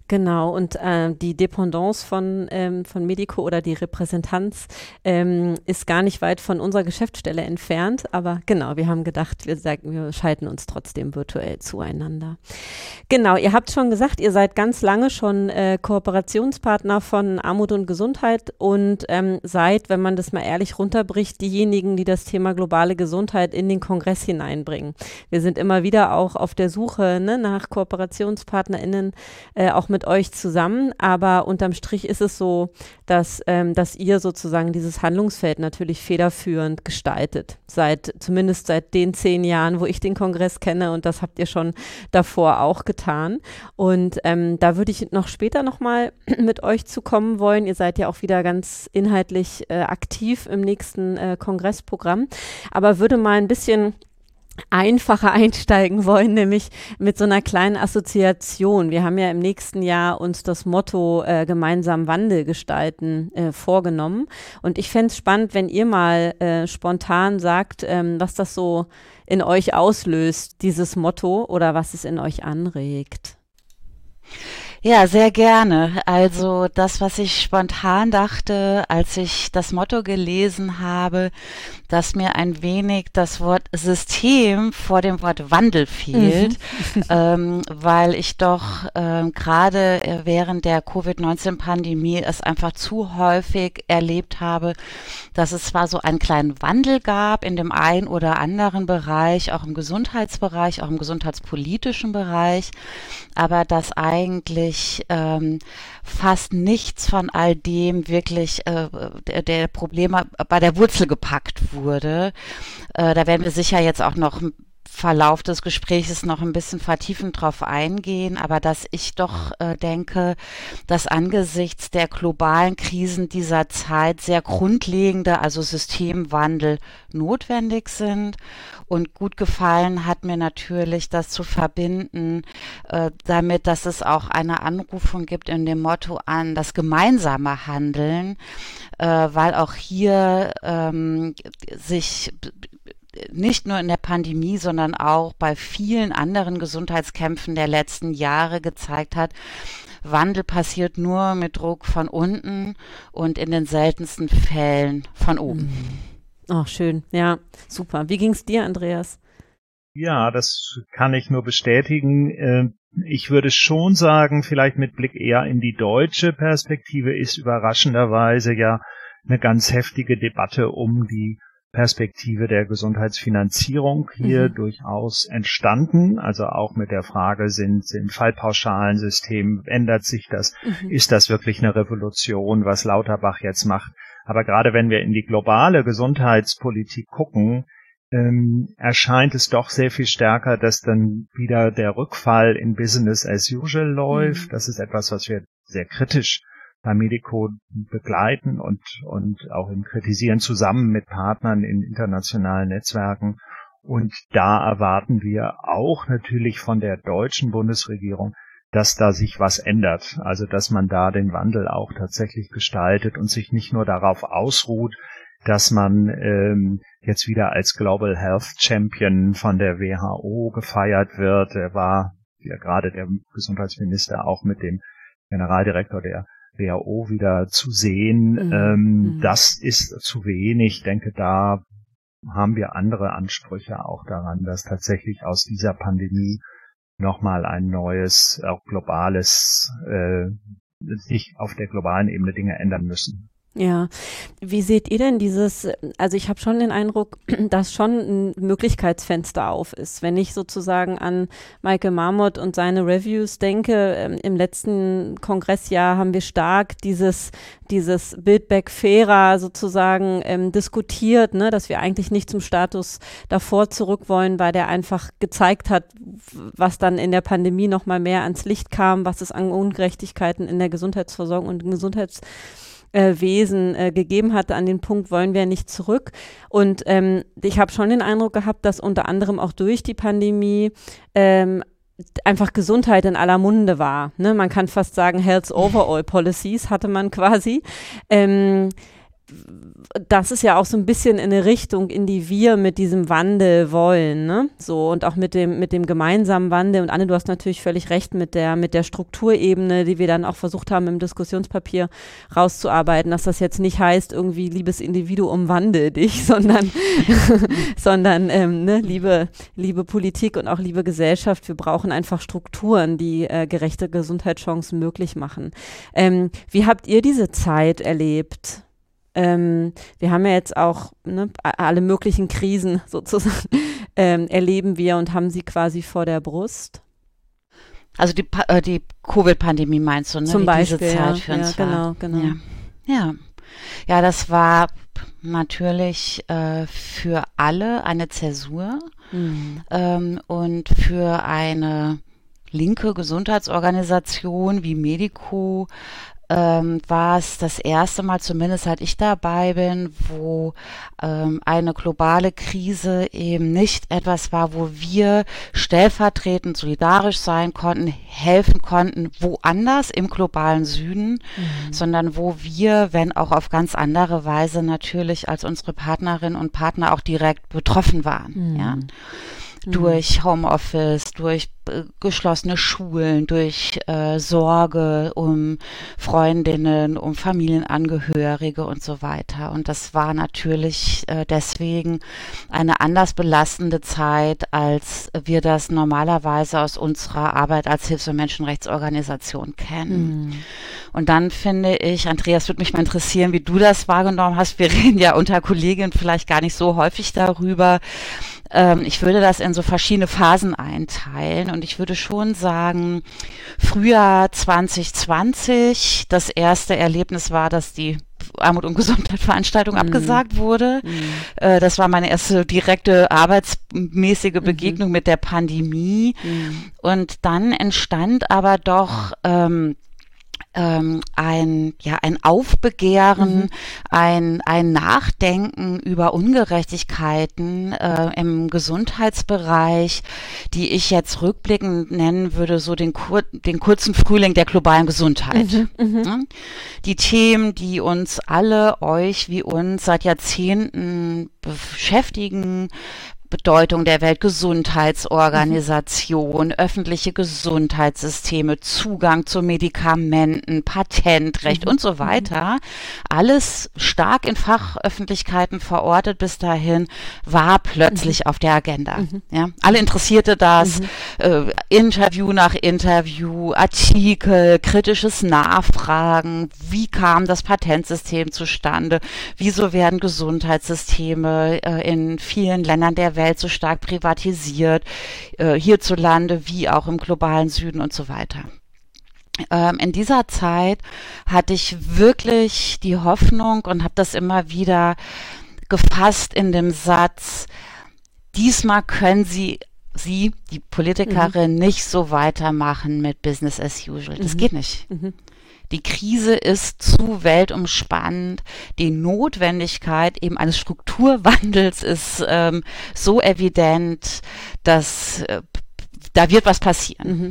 Genau, und äh, die Dependance von, ähm, von Medico oder die Repräsentanz ähm, ist gar nicht weit von unserer Geschäftsstelle entfernt, aber genau, wir haben gedacht, wir, sagen, wir schalten uns trotzdem virtuell zueinander. Genau, ihr habt schon gesagt, ihr seid ganz lange schon äh, Kooperationspartner von Armut und Gesundheit und ähm, seid, wenn man das mal ehrlich runterbricht, diejenigen, die das Thema globale Gesundheit in den Kongress hineinbringen. Wir sind immer wieder auch auf der Suche, ne, nach KooperationspartnerInnen, äh, auch mit mit euch zusammen, aber unterm Strich ist es so, dass, ähm, dass ihr sozusagen dieses Handlungsfeld natürlich federführend gestaltet, seit zumindest seit den zehn Jahren, wo ich den Kongress kenne, und das habt ihr schon davor auch getan. Und ähm, da würde ich noch später nochmal mit euch zu kommen wollen. Ihr seid ja auch wieder ganz inhaltlich äh, aktiv im nächsten äh, Kongressprogramm, aber würde mal ein bisschen einfacher einsteigen wollen, nämlich mit so einer kleinen Assoziation. Wir haben ja im nächsten Jahr uns das Motto äh, gemeinsam Wandel gestalten äh, vorgenommen, und ich fände es spannend, wenn ihr mal äh, spontan sagt, ähm, was das so in euch auslöst, dieses Motto, oder was es in euch anregt. Ja, sehr gerne. Also das, was ich spontan dachte, als ich das Motto gelesen habe, dass mir ein wenig das Wort System vor dem Wort Wandel fehlt, mhm. ähm, weil ich doch ähm, gerade während der Covid neunzehn Pandemie es einfach zu häufig erlebt habe, dass es zwar so einen kleinen Wandel gab in dem einen oder anderen Bereich, auch im Gesundheitsbereich, auch im gesundheitspolitischen Bereich, aber dass eigentlich Ähm, fast nichts von all dem wirklich äh, der, der Probleme bei der Wurzel gepackt wurde. Äh, da werden wir sicher jetzt auch noch im Verlauf des Gesprächs noch ein bisschen vertiefend drauf eingehen, aber dass ich doch äh, denke, dass angesichts der globalen Krisen dieser Zeit sehr grundlegende, also Systemwandel notwendig sind. Und gut gefallen hat mir natürlich, das zu verbinden äh, damit, dass es auch eine Anrufung gibt in dem Motto an das gemeinsame Handeln, äh, weil auch hier ähm, sich nicht nur in der Pandemie, sondern auch bei vielen anderen Gesundheitskämpfen der letzten Jahre gezeigt hat, Wandel passiert nur mit Druck von unten und in den seltensten Fällen von oben. Oh, schön. Ja, super. Wie ging's dir, Andreas? Ja, das kann ich nur bestätigen. Ich würde schon sagen, vielleicht mit Blick eher in die deutsche Perspektive ist überraschenderweise ja eine ganz heftige Debatte um die Perspektive der Gesundheitsfinanzierung hier mhm. durchaus entstanden. Also auch mit der Frage, sind, sind Fallpauschalensystem, ändert sich das? Mhm. Ist das wirklich eine Revolution, was Lauterbach jetzt macht? Aber gerade wenn wir in die globale Gesundheitspolitik gucken, ähm, erscheint es doch sehr viel stärker, dass dann wieder der Rückfall in Business as usual läuft. Mhm. Das ist etwas, was wir sehr kritisch bei Medico begleiten und, und auch im Kritisieren zusammen mit Partnern in internationalen Netzwerken. Und da erwarten wir auch natürlich von der deutschen Bundesregierung, dass da sich was ändert. Also, dass man da den Wandel auch tatsächlich gestaltet und sich nicht nur darauf ausruht, dass man ähm, jetzt wieder als Global Health Champion von der W H O gefeiert wird. Er war ja gerade der Gesundheitsminister auch mit dem Generaldirektor der W H O wieder zu sehen. Mhm. Ähm, das ist zu wenig. Ich denke, da haben wir andere Ansprüche auch daran, dass tatsächlich aus dieser Pandemie nochmal ein neues, auch globales, äh, sich auf der globalen Ebene Dinge ändern müssen. Ja, wie seht ihr denn dieses, also ich habe schon den Eindruck, dass schon ein Möglichkeitsfenster auf ist. Wenn ich sozusagen an Michael Marmot und seine Reviews denke, ähm, im letzten Kongressjahr haben wir stark dieses, dieses Build Back Fairer sozusagen ähm, diskutiert, ne, dass wir eigentlich nicht zum Status davor zurück wollen, weil der einfach gezeigt hat, was dann in der Pandemie nochmal mehr ans Licht kam, was es an Ungerechtigkeiten in der Gesundheitsversorgung und im Gesundheits Wesen äh, gegeben hatte. An den Punkt wollen wir nicht zurück. Und ähm, ich habe schon den Eindruck gehabt, dass unter anderem auch durch die Pandemie ähm, einfach Gesundheit in aller Munde war. Ne? Man kann fast sagen, Health Overall Policies hatte man quasi. Ähm, das ist ja auch so ein bisschen in eine Richtung, in die wir mit diesem Wandel wollen, ne? So, und auch mit dem, mit dem gemeinsamen Wandel. Und Anne, du hast natürlich völlig recht mit der, mit der Strukturebene, die wir dann auch versucht haben, im Diskussionspapier rauszuarbeiten, dass das jetzt nicht heißt, irgendwie, liebes Individuum, wandel dich, sondern, sondern ähm, ne, liebe, liebe Politik und auch liebe Gesellschaft, wir brauchen einfach Strukturen, die äh, gerechte Gesundheitschancen möglich machen. Ähm, wie habt ihr diese Zeit erlebt? Ähm, wir haben ja jetzt auch ne, alle möglichen Krisen sozusagen ähm, erleben wir und haben sie quasi vor der Brust. Also die, Pa- äh, die Covid-Pandemie meinst du, ne? Zum Wie Beispiel, diese Zeit ja, für uns ja, war. genau, genau. Ja. Ja. Ja, das war natürlich äh, für alle eine Zäsur Mhm. ähm, und für eine linke Gesundheitsorganisation wie Medico ähm, war es das erste Mal, zumindest seit ich dabei bin, wo ähm, eine globale Krise eben nicht etwas war, wo wir stellvertretend solidarisch sein konnten, helfen konnten, woanders im globalen Süden, Mhm. sondern wo wir, wenn auch auf ganz andere Weise natürlich als unsere Partnerinnen und Partner auch direkt betroffen waren. Mhm. Ja? Mhm. Durch Homeoffice, durch äh, geschlossene Schulen, durch äh, Sorge um Freundinnen, um Familienangehörige und so weiter. Und das war natürlich äh, deswegen eine anders belastende Zeit, als wir das normalerweise aus unserer Arbeit als Hilfs- und Menschenrechtsorganisation kennen. Mhm. Und dann finde ich, Andreas, würde mich mal interessieren, wie du das wahrgenommen hast. Wir reden ja unter Kolleginnen vielleicht gar nicht so häufig darüber. Ähm, ich würde das in so verschiedene Phasen einteilen und ich würde schon sagen, Frühjahr zwanzig zwanzig, das erste Erlebnis war, dass die Armut- und Gesundheit-Veranstaltung Mhm. abgesagt wurde. Mhm. Äh, das war meine erste direkte arbeitsmäßige Mhm. Begegnung mit der Pandemie. Mhm. Und dann entstand aber doch ähm, ähm, ein, ja, ein Aufbegehren, Mhm. ein, ein Nachdenken über Ungerechtigkeiten äh, im Gesundheitsbereich, die ich jetzt rückblickend nennen würde, so den, kur den kurzen Frühling der globalen Gesundheit. Mhm. Mhm. Ja? Die Themen, die uns alle, euch wie uns seit Jahrzehnten beschäftigen, Bedeutung der Weltgesundheitsorganisation, öffentliche Gesundheitssysteme, Zugang zu Medikamenten, Patentrecht Mhm. und so weiter. Alles stark in Fachöffentlichkeiten verortet bis dahin, war plötzlich auf der Agenda. Mhm. Ja, alle interessierte das, Mhm. äh, Interview nach Interview, Artikel, kritisches Nachfragen, wie kam das Patentsystem zustande, wieso werden Gesundheitssysteme äh, in vielen Ländern der Welt so stark privatisiert, äh, hierzulande wie auch im globalen Süden und so weiter. Ähm, in dieser Zeit hatte ich wirklich die Hoffnung und habe das immer wieder gefasst in dem Satz, diesmal können Sie, Sie, die Politikerin, mhm. nicht so weitermachen mit Business as usual. Das Mhm. geht nicht. Mhm. Die Krise ist zu weltumspannend. Die Notwendigkeit eben eines Strukturwandels ist ähm, so evident, dass äh, da wird was passieren. Mhm.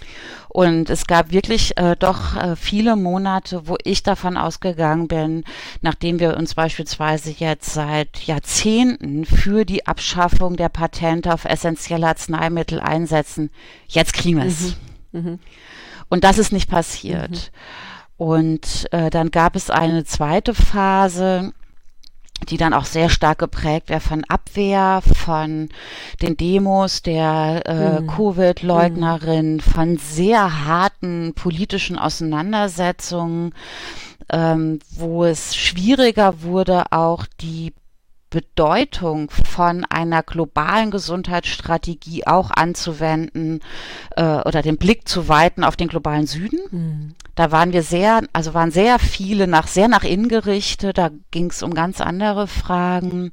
Und es gab wirklich äh, doch äh, viele Monate, wo ich davon ausgegangen bin, nachdem wir uns beispielsweise jetzt seit Jahrzehnten für die Abschaffung der Patente auf essentielle Arzneimittel einsetzen, jetzt kriegen wir es. Mhm. Mhm. Und das ist nicht passiert. Mhm. Und äh, dann gab es eine zweite Phase, die dann auch sehr stark geprägt wäre von Abwehr, von den Demos der äh, mhm. Covid-Leugnerin, mhm. von sehr harten politischen Auseinandersetzungen, ähm, wo es schwieriger wurde, auch die Bedeutung von einer globalen Gesundheitsstrategie auch anzuwenden äh, oder den Blick zu weiten auf den globalen Süden. Mhm. Da waren wir sehr, also waren sehr viele nach, sehr nach innen gerichtet, da ging es um ganz andere Fragen.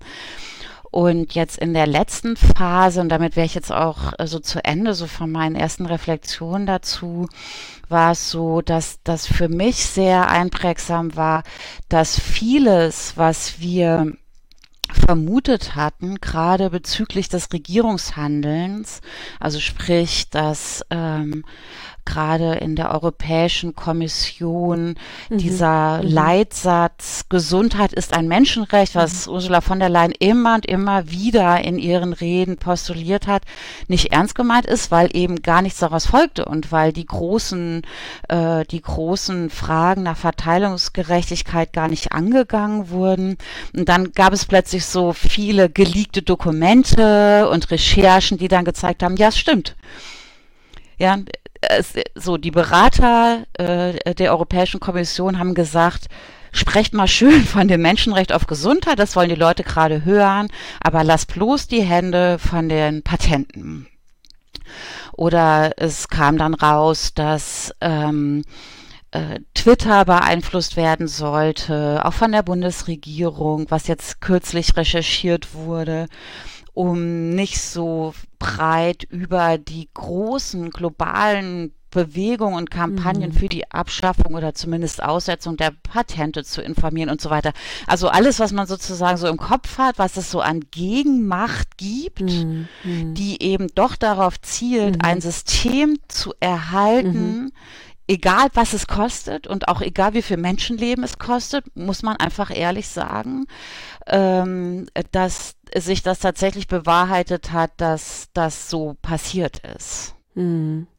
Und jetzt in der letzten Phase, und damit wäre ich jetzt auch äh, so zu Ende, so von meinen ersten Reflexionen dazu, war es so, dass das für mich sehr einprägsam war, dass vieles, was wir vermutet hatten, gerade bezüglich des Regierungshandelns, also sprich, dass ähm, gerade in der Europäischen Kommission Mhm. dieser Mhm. Leitsatz Gesundheit ist ein Menschenrecht, was Ursula von der Leyen immer und immer wieder in ihren Reden postuliert hat, nicht ernst gemeint ist, weil eben gar nichts daraus folgte und weil die großen, äh, die großen Fragen nach Verteilungsgerechtigkeit gar nicht angegangen wurden. Und dann gab es plötzlich so viele geleakte Dokumente und Recherchen, die dann gezeigt haben, ja, es stimmt. Ja, es, so die Berater äh, der Europäischen Kommission haben gesagt, sprecht mal schön von dem Menschenrecht auf Gesundheit, das wollen die Leute gerade hören, aber lasst bloß die Hände von den Patenten. Oder es kam dann raus, dass ähm, äh, Twitter beeinflusst werden sollte, auch von der Bundesregierung, was jetzt kürzlich recherchiert wurde, um nicht so breit über die großen globalen Bewegungen und Kampagnen Mhm. für die Abschaffung oder zumindest Aussetzung der Patente zu informieren und so weiter. Also alles, was man sozusagen so im Kopf hat, was es so an Gegenmacht gibt, Mhm. Mhm. die eben doch darauf zielt, Mhm. ein System zu erhalten, Mhm. egal was es kostet und auch egal wie viel Menschenleben es kostet, muss man einfach ehrlich sagen, ähm, dass sich das tatsächlich bewahrheitet hat, dass das so passiert ist. Mhm.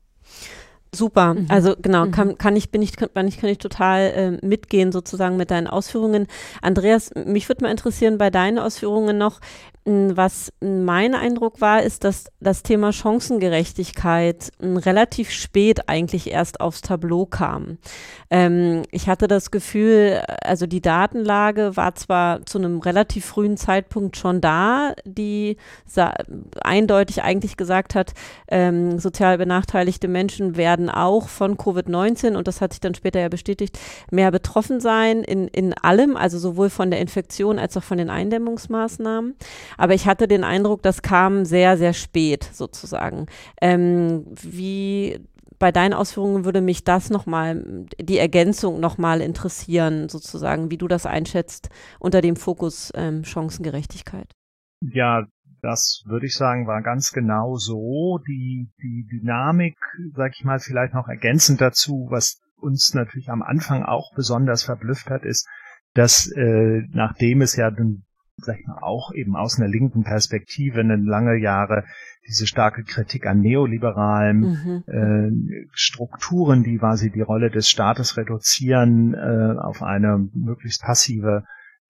Super, Mhm. also genau, Mhm. kann, kann ich, bin ich, kann ich, kann ich total ähm, mitgehen sozusagen mit deinen Ausführungen. Andreas, mich würde mal interessieren bei deinen Ausführungen noch, mh, was mein Eindruck war, ist, dass das Thema Chancengerechtigkeit mh, relativ spät eigentlich erst aufs Tableau kam. Ähm, ich hatte das Gefühl, also die Datenlage war zwar zu einem relativ frühen Zeitpunkt schon da, die sa- eindeutig eigentlich gesagt hat, ähm, sozial benachteiligte Menschen werden auch von Covid neunzehn, und das hat sich dann später ja bestätigt, mehr betroffen sein in, in allem, also sowohl von der Infektion als auch von den Eindämmungsmaßnahmen. Aber ich hatte den Eindruck, das kam sehr, sehr spät sozusagen. Ähm, wie bei deinen Ausführungen würde mich das nochmal, die Ergänzung nochmal interessieren, sozusagen, wie du das einschätzt unter dem Fokus ähm, Chancengerechtigkeit. Ja, das würde ich sagen, war ganz genau so. Die, die Dynamik, sag ich mal, vielleicht noch ergänzend dazu, was uns natürlich am Anfang auch besonders verblüfft hat, ist, dass äh, nachdem es ja dann, sag ich mal, auch eben aus einer linken Perspektive eine lange Jahre diese starke Kritik an neoliberalen Mhm. äh, Strukturen, die quasi die Rolle des Staates reduzieren äh, auf eine möglichst passive,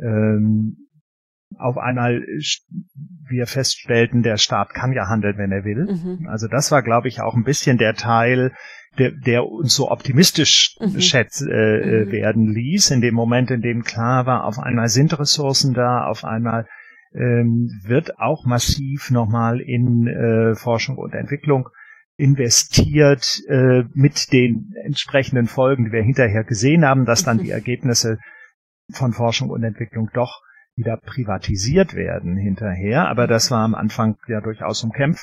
ähm, auf einmal wir feststellten, der Staat kann ja handeln, wenn er will. Mhm. Also das war, glaube ich, auch ein bisschen der Teil, der, der uns so optimistisch Mhm. schätz, äh, Mhm. werden ließ. In dem Moment, in dem klar war, auf einmal sind Ressourcen da, auf einmal ähm, wird auch massiv nochmal in äh, Forschung und Entwicklung investiert, äh, mit den entsprechenden Folgen, die wir hinterher gesehen haben, dass dann die Ergebnisse von Forschung und Entwicklung doch wieder privatisiert werden hinterher. Aber das war am Anfang ja durchaus umkämpft.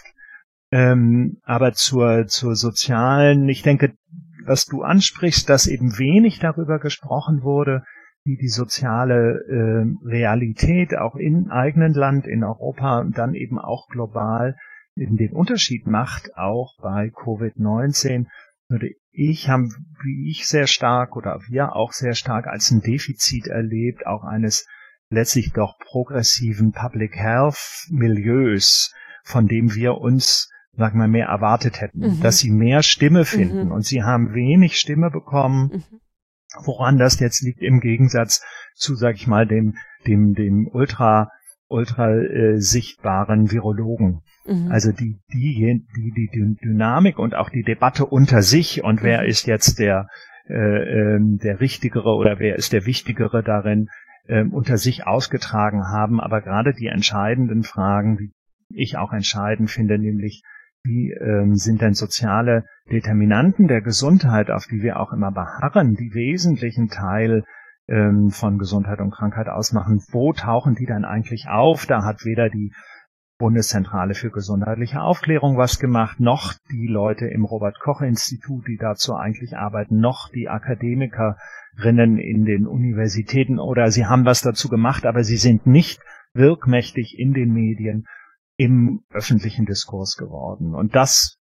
Ähm, aber zur, zur sozialen, ich denke, was du ansprichst, dass eben wenig darüber gesprochen wurde, wie die soziale äh, Realität auch im eigenen Land, in Europa und dann eben auch global eben den Unterschied macht, auch bei Covid neunzehn, würde ich, haben, wie ich sehr stark oder wir auch sehr stark als ein Defizit erlebt, auch eines letztlich doch progressiven Public Health Milieus, von dem wir uns, sagen wir, mehr erwartet hätten, Mhm. dass sie mehr Stimme finden. Mhm. Und sie haben wenig Stimme bekommen. Mhm. Woran das jetzt liegt, im Gegensatz zu, sag ich mal, dem, dem, dem ultra, ultra äh, sichtbaren Virologen. Mhm. Also die, die, die, die, die Dynamik und auch die Debatte unter sich und wer Mhm. ist jetzt der, äh, ähm, der Richtigere oder wer ist der Wichtigere darin, ähm, unter sich ausgetragen haben. Aber gerade die entscheidenden Fragen, die ich auch entscheidend finde, nämlich wie ähm, sind denn soziale Determinanten der Gesundheit, auf die wir auch immer beharren, die wesentlichen Teil ähm, von Gesundheit und Krankheit ausmachen, wo tauchen die dann eigentlich auf? Da hat weder die Bundeszentrale für gesundheitliche Aufklärung was gemacht, noch die Leute im Robert-Koch-Institut, die dazu eigentlich arbeiten, noch die Akademikerinnen in den Universitäten, oder sie haben was dazu gemacht, aber sie sind nicht wirkmächtig in den Medien, im öffentlichen Diskurs geworden. Und das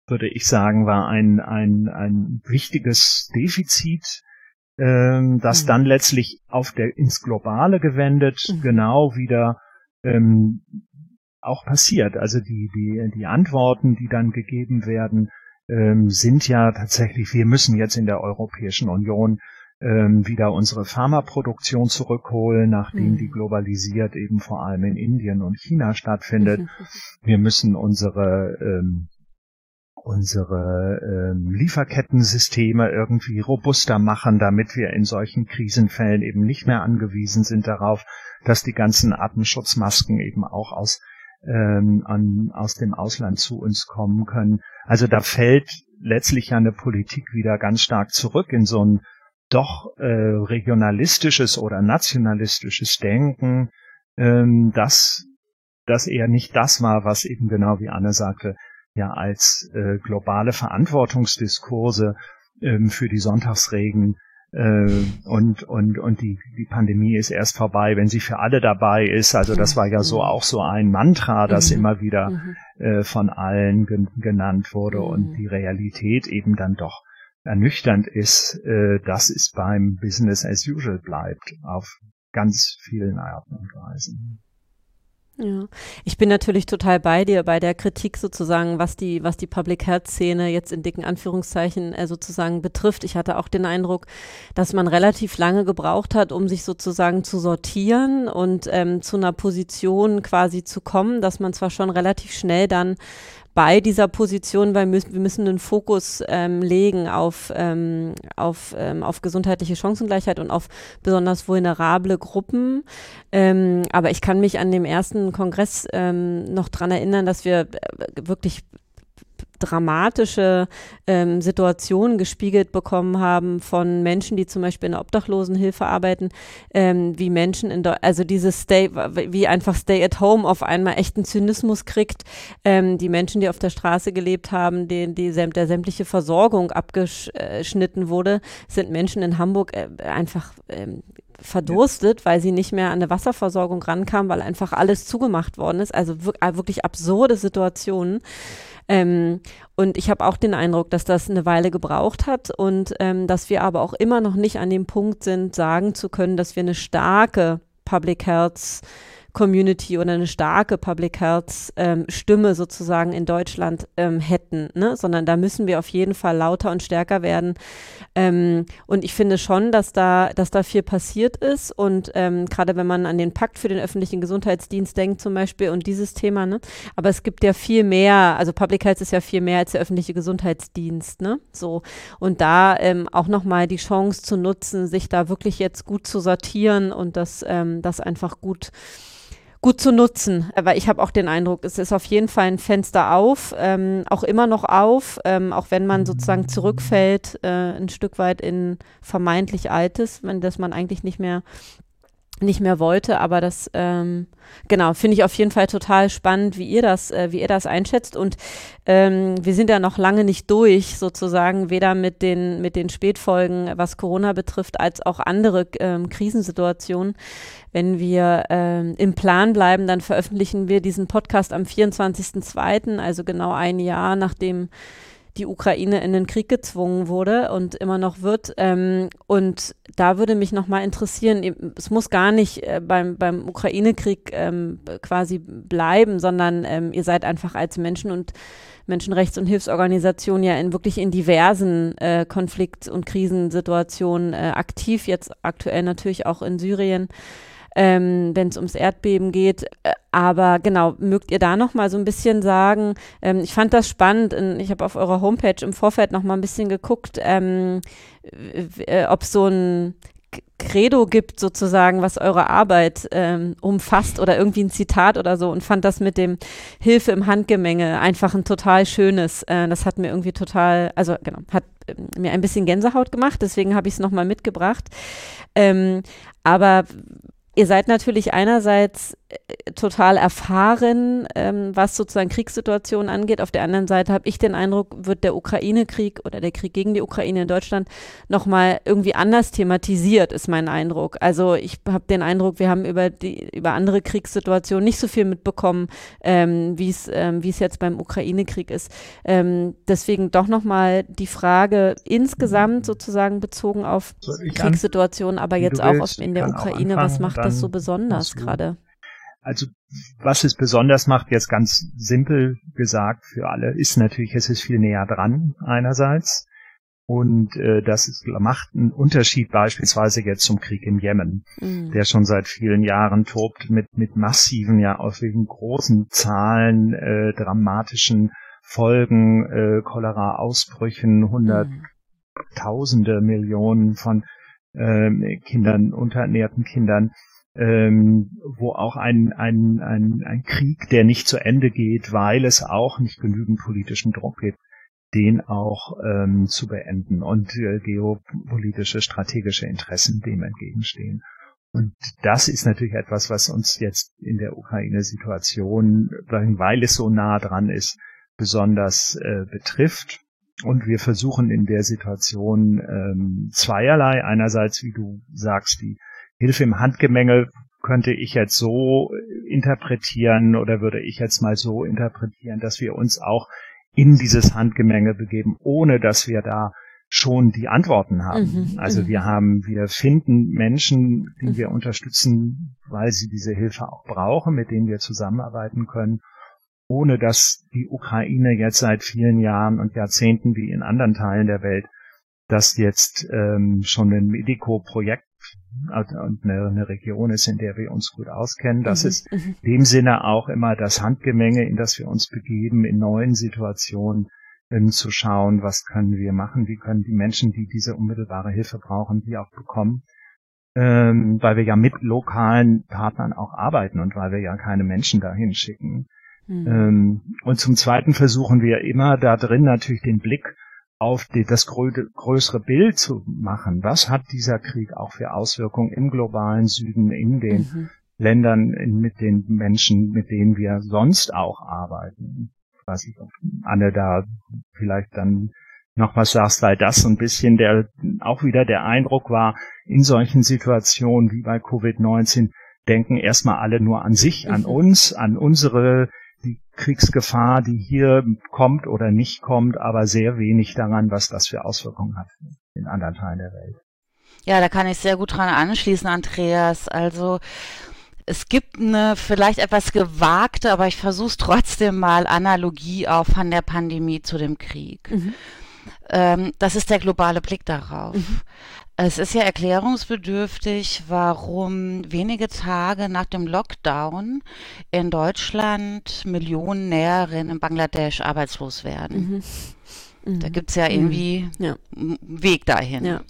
würde ich sagen, war ein, ein, ein wichtiges Defizit, ähm, das mhm. dann letztlich auf der, ins Globale gewendet mhm. genau wieder ähm, auch passiert. Also die, die, die Antworten, die dann gegeben werden, ähm, sind ja tatsächlich, wir müssen jetzt in der Europäischen Union ähm, wieder unsere Pharmaproduktion zurückholen, nachdem mhm. die globalisiert eben vor allem in Indien und China stattfindet. Mhm. Wir müssen unsere ähm, unsere ähm, Lieferkettensysteme irgendwie robuster machen, damit wir in solchen Krisenfällen eben nicht mehr angewiesen sind darauf, dass die ganzen Atemschutzmasken eben auch aus ähm, an, aus dem Ausland zu uns kommen können. Also da fällt letztlich ja eine Politik wieder ganz stark zurück in so ein doch äh, regionalistisches oder nationalistisches Denken, ähm, das das eher nicht das war, was eben genau wie Anne sagte, ja als äh, globale Verantwortungsdiskurse ähm, für die Sonntagsregen äh, und und und die die Pandemie ist erst vorbei, wenn sie für alle dabei ist. Also das war ja so auch so ein Mantra, das mhm. immer wieder mhm. äh, von allen gen- genannt wurde mhm. und die Realität eben dann doch ernüchternd ist, äh, dass es beim Business as usual bleibt auf ganz vielen Arten und Weisen. Ja, ich bin natürlich total bei dir bei der Kritik sozusagen, was die was die Public Health Szene jetzt in dicken Anführungszeichen äh, sozusagen betrifft. Ich hatte auch den Eindruck, dass man relativ lange gebraucht hat, um sich sozusagen zu sortieren und ähm, zu einer Position quasi zu kommen, dass man zwar schon relativ schnell dann bei dieser Position, weil wir müssen den Fokus ähm, legen auf, ähm, auf, ähm, auf gesundheitliche Chancengleichheit und auf besonders vulnerable Gruppen. Ähm, aber ich kann mich an dem ersten Kongress ähm, noch dran erinnern, dass wir wirklich dramatische ähm, Situationen gespiegelt bekommen haben von Menschen, die zum Beispiel in der Obdachlosenhilfe arbeiten, ähm, wie Menschen in der, also dieses Stay, wie einfach Stay at Home auf einmal echten Zynismus kriegt, ähm, die Menschen, die auf der Straße gelebt haben, denen die, der sämtliche Versorgung abgeschnitten wurde, sind Menschen in Hamburg äh, einfach ähm, verdurstet, weil sie nicht mehr an eine Wasserversorgung rankamen, weil einfach alles zugemacht worden ist. Also wirklich absurde Situationen. Ähm, und ich habe auch den Eindruck, dass das eine Weile gebraucht hat und ähm, dass wir aber auch immer noch nicht an dem Punkt sind, sagen zu können, dass wir eine starke Public Health Community oder eine starke Public Health ähm, Stimme sozusagen in Deutschland ähm, hätten, ne? Sondern da müssen wir auf jeden Fall lauter und stärker werden. Ähm, und ich finde schon, dass da, dass da viel passiert ist und ähm, gerade wenn man an den Pakt für den öffentlichen Gesundheitsdienst denkt zum Beispiel und dieses Thema, ne? Aber es gibt ja viel mehr, also Public Health ist ja viel mehr als der öffentliche Gesundheitsdienst, ne? So. Und da ähm, auch nochmal die Chance zu nutzen, sich da wirklich jetzt gut zu sortieren und das, ähm, das einfach gut gut zu nutzen, aber ich habe auch den Eindruck, es ist auf jeden Fall ein Fenster auf, ähm, auch immer noch auf, ähm, auch wenn man sozusagen zurückfällt, äh, ein Stück weit in vermeintlich Altes, wenn das man eigentlich nicht mehr nicht mehr wollte, aber das ähm, genau finde ich auf jeden Fall total spannend, wie ihr das, äh, wie ihr das einschätzt und ähm, wir sind ja noch lange nicht durch sozusagen, weder mit den mit den Spätfolgen, was Corona betrifft, als auch andere ähm, Krisensituationen. Wenn wir ähm, im Plan bleiben, dann veröffentlichen wir diesen Podcast am vierundzwanzigsten zweiten, also genau ein Jahr nachdem die Ukraine in den Krieg gezwungen wurde und immer noch wird. Ähm, und da würde mich nochmal interessieren, es muss gar nicht äh, beim, beim Ukraine-Krieg ähm, quasi bleiben, sondern ähm, ihr seid einfach als Menschen und Menschenrechts- und Hilfsorganisationen ja in wirklich in diversen äh, Konflikt- und Krisensituationen äh, aktiv, jetzt aktuell natürlich auch in Syrien. Ähm, wenn es ums Erdbeben geht. Aber genau, mögt ihr da noch mal so ein bisschen sagen, ähm, ich fand das spannend, in, ich habe auf eurer Homepage im Vorfeld noch mal ein bisschen geguckt, ähm, äh, ob es so ein Credo gibt sozusagen, was eure Arbeit ähm, umfasst oder irgendwie ein Zitat oder so und fand das mit dem Hilfe im Handgemenge einfach ein total schönes, äh, das hat mir irgendwie total, also genau, hat äh, mir ein bisschen Gänsehaut gemacht, deswegen habe ich es nochmal mitgebracht. Ähm, aber ihr seid natürlich einerseits total erfahren, ähm, was sozusagen Kriegssituationen angeht. Auf der anderen Seite habe ich den Eindruck, wird der Ukraine-Krieg oder der Krieg gegen die Ukraine in Deutschland nochmal irgendwie anders thematisiert, ist mein Eindruck. Also ich habe den Eindruck, wir haben über die über andere Kriegssituationen nicht so viel mitbekommen, ähm, wie es ähm, wie es jetzt beim Ukraine-Krieg ist. Ähm, deswegen doch nochmal die Frage insgesamt sozusagen bezogen auf So, ich Kriegssituationen, aber Wie jetzt du auch willst, auf, in der kann auch Ukraine. Was anfangen, macht das so dann besonders musst du. gerade? Also was es besonders macht, jetzt ganz simpel gesagt für alle, ist natürlich, es ist viel näher dran einerseits und äh, das ist, macht einen Unterschied beispielsweise jetzt zum Krieg im Jemen, Mhm. der schon seit vielen Jahren tobt mit mit massiven, ja auf wegen großen Zahlen, äh, dramatischen Folgen, äh, Cholera-Ausbrüchen, hunderttausende, Mhm. Millionen von ähm, Kindern, unterernährten Kindern, ähm, wo auch ein, ein, ein, ein Krieg, der nicht zu Ende geht, weil es auch nicht genügend politischen Druck gibt, den auch ähm, zu beenden und äh, geopolitische, strategische Interessen dem entgegenstehen. Und das ist natürlich etwas, was uns jetzt in der Ukraine-Situation, weil es so nah dran ist, besonders äh, betrifft. Und wir versuchen in der Situation ähm, zweierlei. Einerseits, wie du sagst, die Hilfe im Handgemenge könnte ich jetzt so interpretieren oder würde ich jetzt mal so interpretieren, dass wir uns auch in dieses Handgemenge begeben, ohne dass wir da schon die Antworten haben. Mhm, Also mhm. wir haben, wir finden Menschen, die Mhm. wir unterstützen, weil sie diese Hilfe auch brauchen, mit denen wir zusammenarbeiten können, ohne dass die Ukraine jetzt seit vielen Jahren und Jahrzehnten wie in anderen Teilen der Welt das jetzt ähm, schon ein Medico-Projekt und eine, eine Region ist, in der wir uns gut auskennen. Das Mhm, ist mhm. in dem Sinne auch immer das Handgemenge, in das wir uns begeben, in neuen Situationen ähm, zu schauen, was können wir machen, wie können die Menschen, die diese unmittelbare Hilfe brauchen, die auch bekommen. Ähm, weil wir ja mit lokalen Partnern auch arbeiten und weil wir ja keine Menschen dahin schicken. Mhm. Ähm, und zum Zweiten versuchen wir immer da drin natürlich den Blick auf die, das grö größere Bild zu machen. Was hat dieser Krieg auch für Auswirkungen im globalen Süden, in den Mhm. Ländern, in, mit den Menschen, mit denen wir sonst auch arbeiten? Ich weiß nicht, ob Anne da vielleicht dann noch was sagst, weil das so ein bisschen der, auch wieder der Eindruck war, in solchen Situationen wie bei Covid neunzehn denken erstmal alle nur an sich, an Mhm. uns, an unsere, die Kriegsgefahr, die hier kommt oder nicht kommt, aber sehr wenig daran, was das für Auswirkungen hat in anderen Teilen der Welt. Ja, da kann ich sehr gut dran anschließen, Andreas. Also es gibt eine vielleicht etwas gewagte, aber ich versuche es trotzdem mal, Analogie auch von der Pandemie zu dem Krieg. Mhm. Ähm, das ist der globale Blick darauf. Mhm. Es ist ja erklärungsbedürftig, warum wenige Tage nach dem Lockdown in Deutschland Millionen Näherinnen in Bangladesch arbeitslos werden. Mhm. Da Mhm. gibt es ja Mhm. irgendwie Ja. einen Weg dahin. Ja.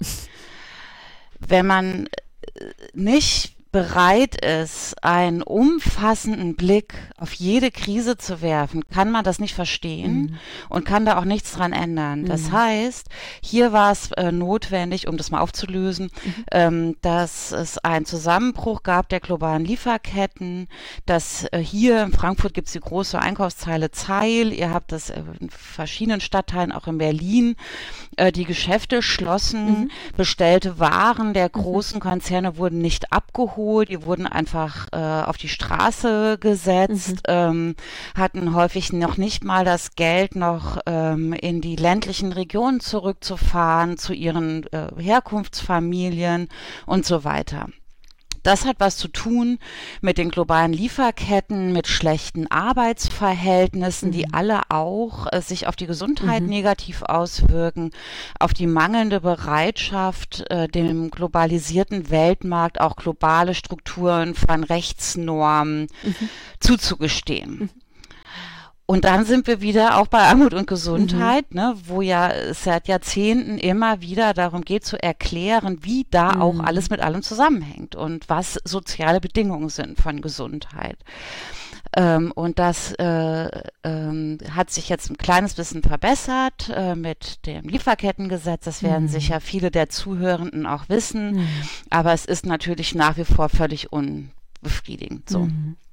Wenn man nicht bereit ist, einen umfassenden Blick auf jede Krise zu werfen, kann man das nicht verstehen Mhm. und kann da auch nichts dran ändern. Das Mhm. heißt, hier war es äh, notwendig, um das mal aufzulösen, Mhm. ähm, dass es einen Zusammenbruch gab der globalen Lieferketten, dass äh, hier in Frankfurt gibt es die große Einkaufszeile Zeil, ihr habt das äh, in verschiedenen Stadtteilen, auch in Berlin, äh, die Geschäfte schlossen, Mhm. bestellte Waren der großen Konzerne wurden nicht abgeholt, die wurden einfach äh, auf die Straße gesetzt, Mhm. ähm, hatten häufig noch nicht mal das Geld, noch ähm, in die ländlichen Regionen zurückzufahren, zu ihren äh, Herkunftsfamilien und so weiter. Das hat was zu tun mit den globalen Lieferketten, mit schlechten Arbeitsverhältnissen, Mhm. die alle auch äh, sich auf die Gesundheit Mhm. negativ auswirken, auf die mangelnde Bereitschaft, äh, dem globalisierten Weltmarkt auch globale Strukturen von Rechtsnormen Mhm. zuzugestehen. Mhm. Und dann sind wir wieder auch bei Armut und Gesundheit, ne, wo ja es seit Jahrzehnten immer wieder darum geht zu erklären, wie da Mhm. auch alles mit allem zusammenhängt und was soziale Bedingungen sind von Gesundheit. Ähm, und das äh, ähm, hat sich jetzt ein kleines bisschen verbessert äh, mit dem Lieferkettengesetz. Das werden Mhm. sicher viele der Zuhörenden auch wissen. Mhm. Aber es ist natürlich nach wie vor völlig unbefriedigend. So. Mhm.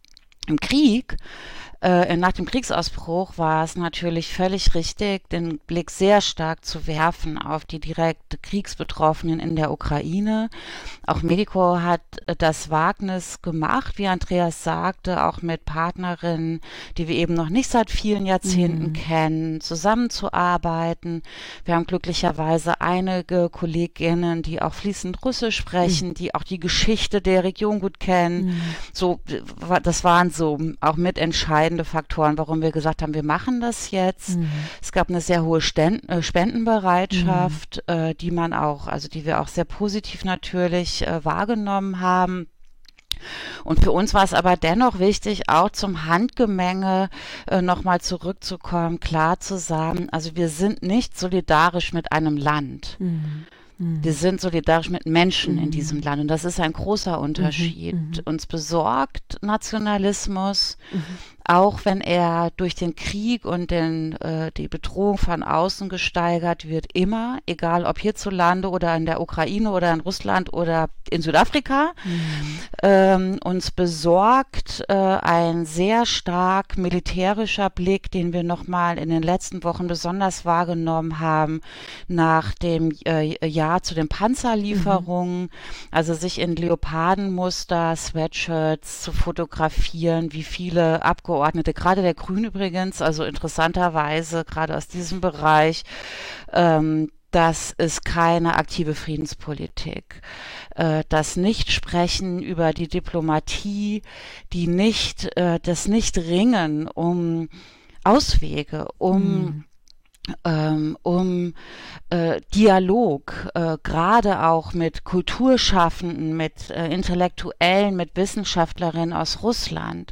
Im Krieg, äh, nach dem Kriegsausbruch war es natürlich völlig richtig, den Blick sehr stark zu werfen auf die direkt Kriegsbetroffenen in der Ukraine. Auch Medico hat äh, das Wagnis gemacht, wie Andreas sagte, auch mit Partnerinnen, die wir eben noch nicht seit vielen Jahrzehnten mhm. kennen, zusammenzuarbeiten. Wir haben glücklicherweise einige Kolleginnen, die auch fließend Russisch sprechen, mhm. die auch die Geschichte der Region gut kennen. Mhm. So, das waren so auch mitentscheidende Faktoren, warum wir gesagt haben, wir machen das jetzt. Mhm. Es gab eine sehr hohe Sten- äh, Spendenbereitschaft, mhm. äh, die man auch, also die wir auch sehr positiv natürlich äh, wahrgenommen haben. Und für uns war es aber dennoch wichtig, auch zum Handgemenge äh, nochmal zurückzukommen, klar zu sagen, also wir sind nicht solidarisch mit einem Land. Mhm. Wir sind solidarisch mit Menschen mhm. in diesem Land und das ist ein großer Unterschied. Mhm. Uns besorgt Nationalismus, mhm. auch wenn er durch den Krieg und den, äh, die Bedrohung von außen gesteigert wird, immer, egal ob hierzulande oder in der Ukraine oder in Russland oder in Südafrika. Mhm. Ähm, uns besorgt äh, ein sehr stark militärischer Blick, den wir nochmal in den letzten Wochen besonders wahrgenommen haben, nach dem äh, Jahr zu den Panzerlieferungen, mhm. also sich in Leopardenmuster, Sweatshirts zu fotografieren, wie viele Abgeordnete, gerade der Grünen übrigens, also interessanterweise gerade aus diesem Bereich, ähm, das ist keine aktive Friedenspolitik. Äh, das Nicht-Sprechen über die Diplomatie, die nicht, äh, das Nicht-Ringen um Auswege, um mhm. Ähm, um äh, Dialog, äh, gerade auch mit Kulturschaffenden, mit äh, Intellektuellen, mit Wissenschaftlerinnen aus Russland.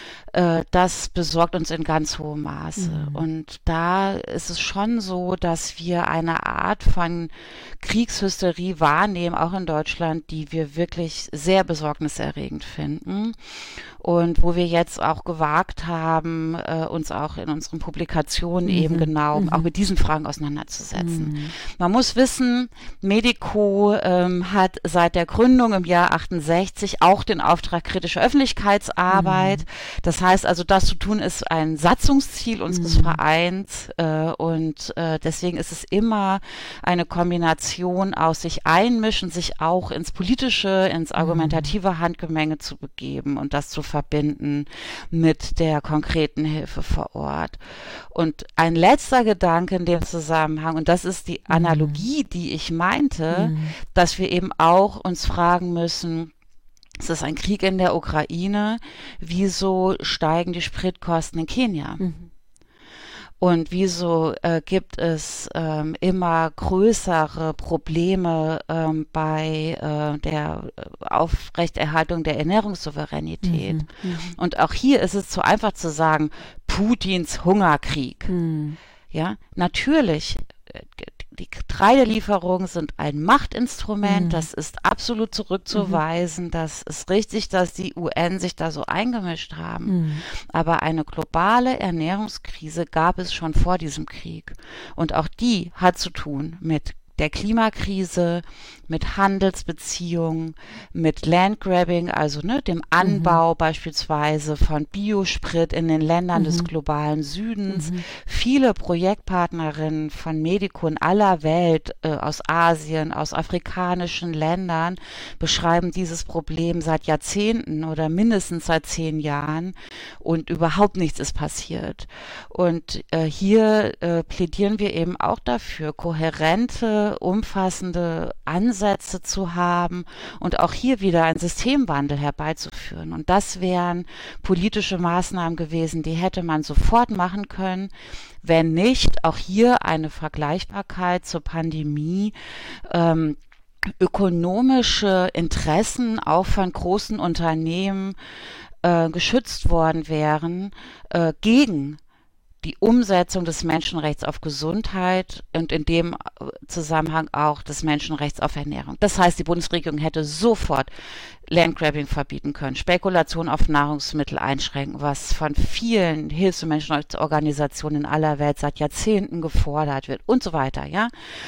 Äh, das besorgt uns in ganz hohem Maße. Mhm. Und da ist es schon so, dass wir eine Art von Kriegshysterie wahrnehmen, auch in Deutschland, die wir wirklich sehr besorgniserregend finden. Und wo wir jetzt auch gewagt haben, äh, uns auch in unseren Publikationen mhm. eben genau mhm. auch mit diesen Fragen auseinanderzusetzen. Mhm. Man muss wissen, Medico ähm, hat seit der Gründung im Jahr achtundsechzig auch den Auftrag kritische Öffentlichkeitsarbeit. Mhm. Das heißt also, das zu tun ist ein Satzungsziel unseres mhm. Vereins äh, und äh, deswegen ist es immer eine Kombination aus sich einmischen, sich auch ins politische, ins argumentative Handgemenge zu begeben und das zu verbinden mit der konkreten Hilfe vor Ort. Und ein letzter Gedanke in dem Zusammenhang, und das ist die Analogie, die ich meinte, mhm. dass wir eben auch uns fragen müssen, es ist ein Krieg in der Ukraine, wieso steigen die Spritkosten in Kenia? Mhm. Und wieso äh, gibt es ähm, immer größere Probleme ähm, bei äh, der Aufrechterhaltung der Ernährungssouveränität? Mhm, mhm. Und auch hier ist es zu einfach zu sagen, Putins Hungerkrieg. Mhm. Ja, natürlich. Die Getreidelieferungen sind ein Machtinstrument, mhm. das ist absolut zurückzuweisen, mhm. das ist richtig, dass die U N sich da so eingemischt haben, mhm. aber eine globale Ernährungskrise gab es schon vor diesem Krieg und auch die hat zu tun mit der Klimakrise, mit Handelsbeziehungen, mit Landgrabbing, also ne, dem Anbau mhm. beispielsweise von Biosprit in den Ländern mhm. des globalen Südens. Mhm. Viele Projektpartnerinnen von Medico in aller Welt, äh, aus Asien, aus afrikanischen Ländern, beschreiben dieses Problem seit Jahrzehnten oder mindestens seit zehn Jahren und überhaupt nichts ist passiert. Und äh, hier äh, plädieren wir eben auch dafür, kohärente, umfassende Ansätze zu haben und auch hier wieder einen Systemwandel herbeizuführen. Und das wären politische Maßnahmen gewesen, die hätte man sofort machen können, wenn nicht auch hier eine Vergleichbarkeit zur Pandemie, ähm, ökonomische Interessen auch von großen Unternehmen äh, geschützt worden wären äh, gegen die Umsetzung des Menschenrechts auf Gesundheit und in dem Zusammenhang auch des Menschenrechts auf Ernährung. Das heißt, die Bundesregierung hätte sofort Landgrabbing verbieten können, Spekulation auf Nahrungsmittel einschränken, was von vielen Hilfs- und Menschenrechtsorganisationen in aller Welt seit Jahrzehnten gefordert wird und so weiter, ja.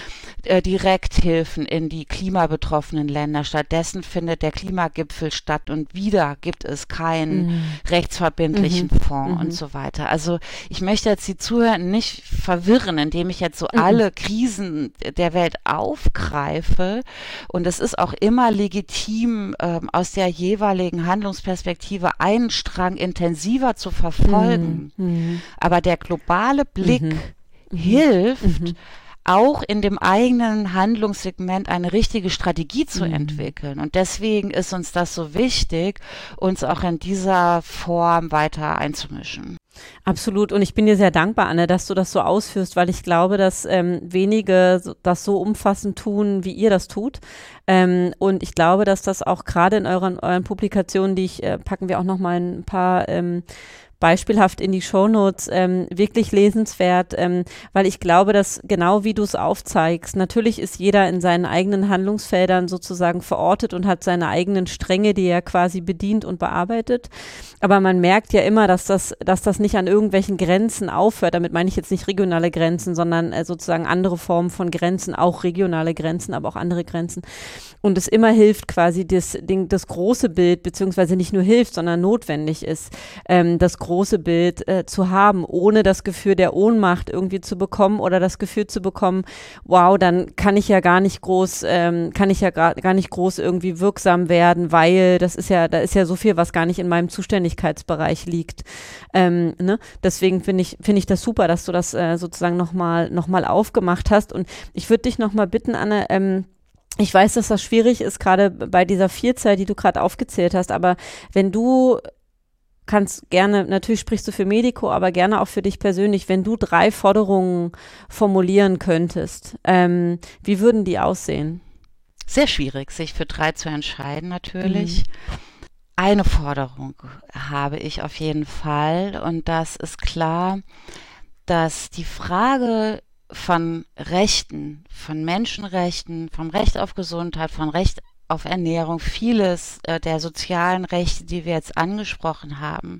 Direkthilfen in die klimabetroffenen Länder. Stattdessen findet der Klimagipfel statt und wieder gibt es keinen mhm. rechtsverbindlichen mhm. Fonds mhm. und so weiter. Also ich möchte jetzt die Zuhörer nicht verwirren, indem ich jetzt so mhm. alle Krisen der Welt aufgreife. Und es ist auch immer legitim, ähm, aus der jeweiligen Handlungsperspektive einen Strang intensiver zu verfolgen. Mhm. Aber der globale Blick mhm. hilft, mhm. auch in dem eigenen Handlungssegment eine richtige Strategie zu mhm. entwickeln. Und deswegen ist uns das so wichtig, uns auch in dieser Form weiter einzumischen. Absolut. Und ich bin dir sehr dankbar, Anne, dass du das so ausführst, weil ich glaube, dass ähm, wenige so, das so umfassend tun, wie ihr das tut. Ähm, und ich glaube, dass das auch gerade in euren, euren Publikationen, die ich, äh, packen wir auch noch mal ein paar ähm, beispielhaft in die Shownotes, ähm, wirklich lesenswert, ähm, weil ich glaube, dass genau wie du es aufzeigst, natürlich ist jeder in seinen eigenen Handlungsfeldern sozusagen verortet und hat seine eigenen Stränge, die er quasi bedient und bearbeitet, aber man merkt ja immer, dass das, dass das nicht an irgendwelchen Grenzen aufhört. Damit meine ich jetzt nicht regionale Grenzen, sondern äh, sozusagen andere Formen von Grenzen, auch regionale Grenzen, aber auch andere Grenzen. Und es immer hilft quasi das, das große Bild, beziehungsweise nicht nur hilft, sondern notwendig ist, ähm, das große Bild äh, zu haben, ohne das Gefühl der Ohnmacht irgendwie zu bekommen oder das Gefühl zu bekommen, wow, dann kann ich ja gar nicht groß, ähm, kann ich ja gar, gar nicht groß irgendwie wirksam werden, weil das ist ja, da ist ja so viel, was gar nicht in meinem Zuständigkeitsbereich liegt. Ähm, ne? Deswegen finde ich, finde ich das super, dass du das äh, sozusagen nochmal, noch mal aufgemacht hast. Und ich würde dich nochmal bitten, Anne, ähm, ich weiß, dass das schwierig ist, gerade bei dieser Vielzahl, die du gerade aufgezählt hast, aber wenn du kannst gerne, natürlich sprichst du für Medico, aber gerne auch für dich persönlich, wenn du drei Forderungen formulieren könntest, ähm, wie würden die aussehen? Sehr schwierig, sich für drei zu entscheiden, natürlich. Mhm. Eine Forderung habe ich auf jeden Fall, und das ist klar, dass die Frage von Rechten, von Menschenrechten, vom Recht auf Gesundheit, von Recht auf Ernährung, vieles äh, der sozialen Rechte, die wir jetzt angesprochen haben,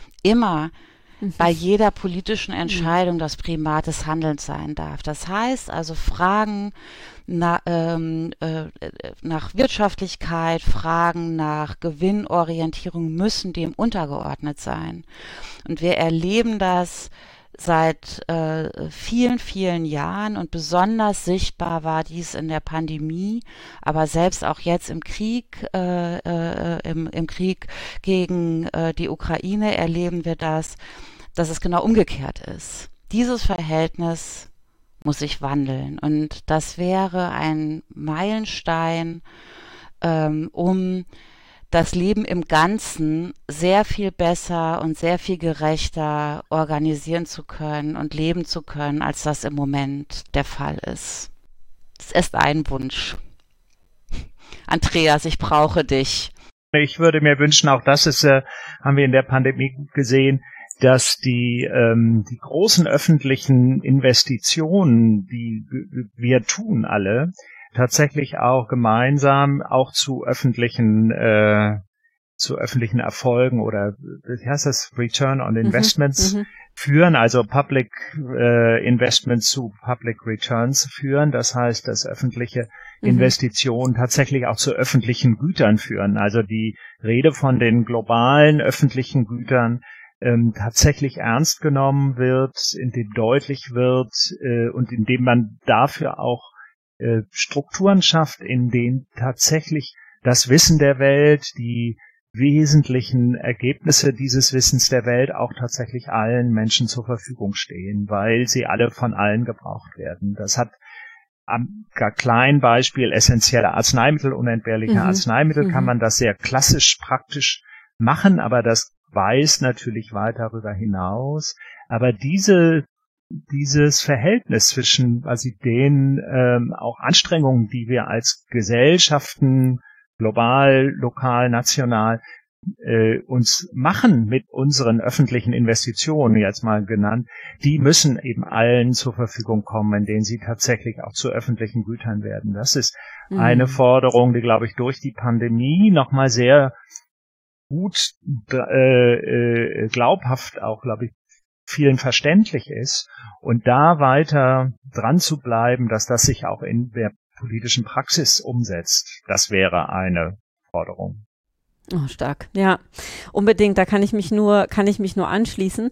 immer mhm. bei jeder politischen Entscheidung mhm. das Primat des Handelns sein darf. Das heißt also Fragen na, ähm, äh, nach Wirtschaftlichkeit, Fragen nach Gewinnorientierung müssen dem untergeordnet sein. Und wir erleben das seit äh, vielen, vielen Jahren, und besonders sichtbar war dies in der Pandemie, aber selbst auch jetzt im Krieg, äh, äh, im, im Krieg gegen äh, die Ukraine erleben wir das, dass es genau umgekehrt ist. Dieses Verhältnis muss sich wandeln, und das wäre ein Meilenstein, ähm, um das Leben im Ganzen sehr viel besser und sehr viel gerechter organisieren zu können und leben zu können, als das im Moment der Fall ist. Es ist ein Wunsch. Andreas, ich brauche dich. Ich würde mir wünschen, auch das ist, äh, haben wir in der Pandemie gesehen, dass die, ähm, die großen öffentlichen Investitionen, die wir tun alle, tatsächlich auch gemeinsam auch zu öffentlichen äh, zu öffentlichen Erfolgen oder wie heißt das, Return on Investments mhm, führen, also Public äh, Investments zu Public Returns führen. Das heißt, dass öffentliche mhm. Investitionen tatsächlich auch zu öffentlichen Gütern führen. Also die Rede von den globalen öffentlichen Gütern ähm, tatsächlich ernst genommen wird, indem deutlich wird äh, und indem man dafür auch Strukturen schafft, in denen tatsächlich das Wissen der Welt, die wesentlichen Ergebnisse dieses Wissens der Welt auch tatsächlich allen Menschen zur Verfügung stehen, weil sie alle von allen gebraucht werden. Das hat am gar kleinen Beispiel essentielle Arzneimittel, unentbehrliche mhm. Arzneimittel, mhm. kann man das sehr klassisch praktisch machen, aber das weist natürlich weit darüber hinaus. Aber diese dieses Verhältnis zwischen quasi den ähm, auch Anstrengungen, die wir als Gesellschaften global, lokal, national äh, uns machen mit unseren öffentlichen Investitionen, jetzt mal genannt, die müssen eben allen zur Verfügung kommen, in denen sie tatsächlich auch zu öffentlichen Gütern werden. Das ist mhm. eine Forderung, die, glaube ich, durch die Pandemie nochmal sehr gut, äh, äh, glaubhaft auch, glaube ich, vielen verständlich ist. Und da weiter dran zu bleiben, dass das sich auch in der politischen Praxis umsetzt, das wäre eine Forderung. Oh, stark. Ja, unbedingt. Da kann ich mich nur, kann ich mich nur anschließen.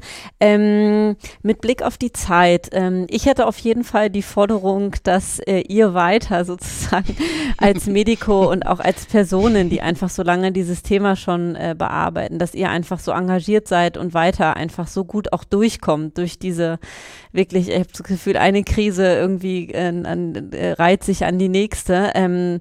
Ähm, mit Blick auf die Zeit. Ähm, ich hätte auf jeden Fall die Forderung, dass äh, ihr weiter sozusagen als Medico und auch als Personen, die einfach so lange dieses Thema schon äh, bearbeiten, dass ihr einfach so engagiert seid und weiter einfach so gut auch durchkommt durch diese wirklich, ich habe das Gefühl, eine Krise irgendwie äh, an, äh, reiht sich an die nächste. Ähm,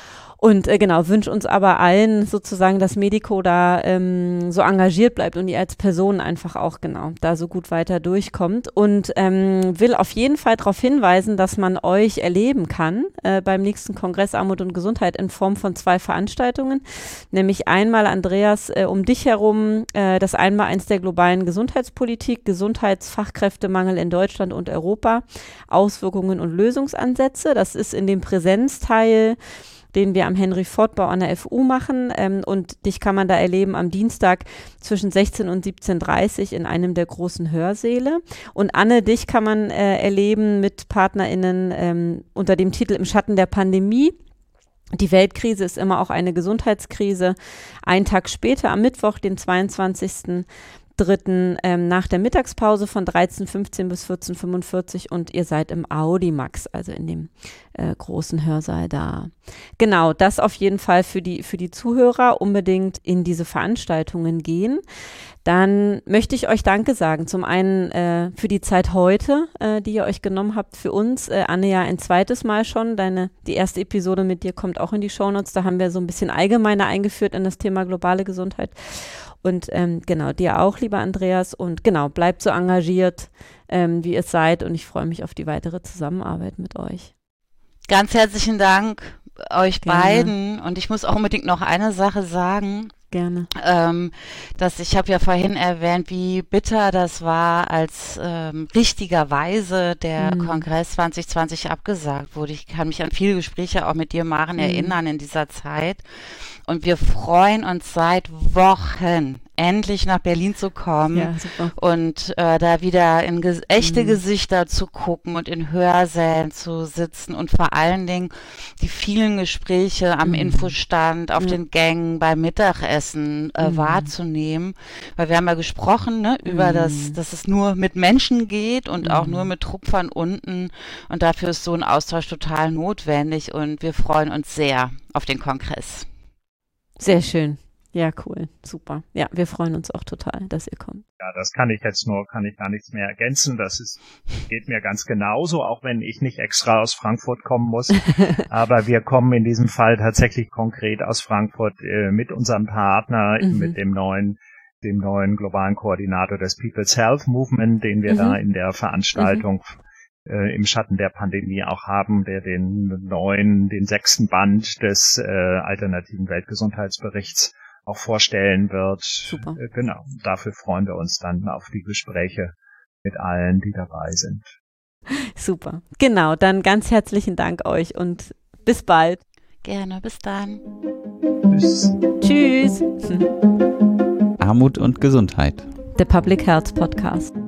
Und äh, genau, wünsche uns aber allen sozusagen, dass Medico da ähm, so engagiert bleibt und ihr als Person einfach auch genau da so gut weiter durchkommt. Und ähm, will auf jeden Fall darauf hinweisen, dass man euch erleben kann äh, beim nächsten Kongress Armut und Gesundheit in Form von zwei Veranstaltungen. Nämlich einmal, Andreas, äh, um dich herum, äh, das Einmaleins der globalen Gesundheitspolitik, Gesundheitsfachkräftemangel in Deutschland und Europa, Auswirkungen und Lösungsansätze. Das ist in dem Präsenzteil, den wir am Henry-Ford-Bau an der F U machen. Ähm, und dich kann man da erleben am Dienstag zwischen sechzehn und siebzehn Uhr dreißig in einem der großen Hörsäle. Und Anne, dich kann man äh, erleben mit PartnerInnen ähm, unter dem Titel Im Schatten der Pandemie. Die Weltkrise ist immer auch eine Gesundheitskrise. Einen Tag später, am Mittwoch, den zweiundzwanzigsten dritten Ähm, nach der Mittagspause von dreizehn Uhr fünfzehn bis vierzehn Uhr fünfundvierzig und ihr seid im Audimax, also in dem äh, großen Hörsaal da. Genau, das auf jeden Fall für die, für die Zuhörer unbedingt in diese Veranstaltungen gehen. Dann möchte ich euch Danke sagen. Zum einen äh, für die Zeit heute, äh, die ihr euch genommen habt für uns. Äh, Anne, ja ein zweites Mal schon. Deine, die erste Episode mit dir kommt auch in die Shownotes. Da haben wir so ein bisschen allgemeiner eingeführt in das Thema globale Gesundheit. Und ähm, genau, dir auch, lieber Andreas. Und genau, bleibt so engagiert, ähm, wie ihr seid. Und ich freue mich auf die weitere Zusammenarbeit mit euch. Ganz herzlichen Dank euch Gerne. beiden. Und ich muss auch unbedingt noch eine Sache sagen. Gerne. Ähm, dass ich habe ja vorhin erwähnt, wie bitter das war, als ähm, richtigerweise der Mhm. Kongress zwanzig zwanzig abgesagt wurde. Ich kann mich an viele Gespräche auch mit dir, Maren, Mhm. erinnern in dieser Zeit. Und wir freuen uns seit Wochen, endlich nach Berlin zu kommen Ja, super. und äh, da wieder in ges echte Mhm. Gesichter zu gucken und in Hörsälen zu sitzen und vor allen Dingen die vielen Gespräche am Mhm. Infostand, auf Ja. den Gängen, beim Mittagessen äh, Mhm. wahrzunehmen. Weil wir haben ja gesprochen, ne, über Mhm. das, dass es nur mit Menschen geht und auch Mhm. nur mit Trupp von unten. Und dafür ist so ein Austausch total notwendig und wir freuen uns sehr auf den Kongress. Sehr schön. Ja, cool. Super. Ja, wir freuen uns auch total, dass ihr kommt. Ja, das kann ich jetzt nur, kann ich gar nichts mehr ergänzen. Das ist, geht mir ganz genauso, auch wenn ich nicht extra aus Frankfurt kommen muss. Aber wir kommen in diesem Fall tatsächlich konkret aus Frankfurt äh, mit unserem Partner, Mhm. mit dem neuen, dem neuen globalen Koordinator des People's Health Movement, den wir Mhm. da in der Veranstaltung äh, im Schatten der Pandemie auch haben, der den neuen, den sechsten Band des äh, alternativen Weltgesundheitsberichts auch vorstellen wird. Super. Äh, genau. Dafür freuen wir uns dann auf die Gespräche mit allen, die dabei sind. Super. Genau, dann ganz herzlichen Dank euch und bis bald. Gerne, bis dann. Tschüss. Tschüss. Armut und Gesundheit. Der Public Health Podcast.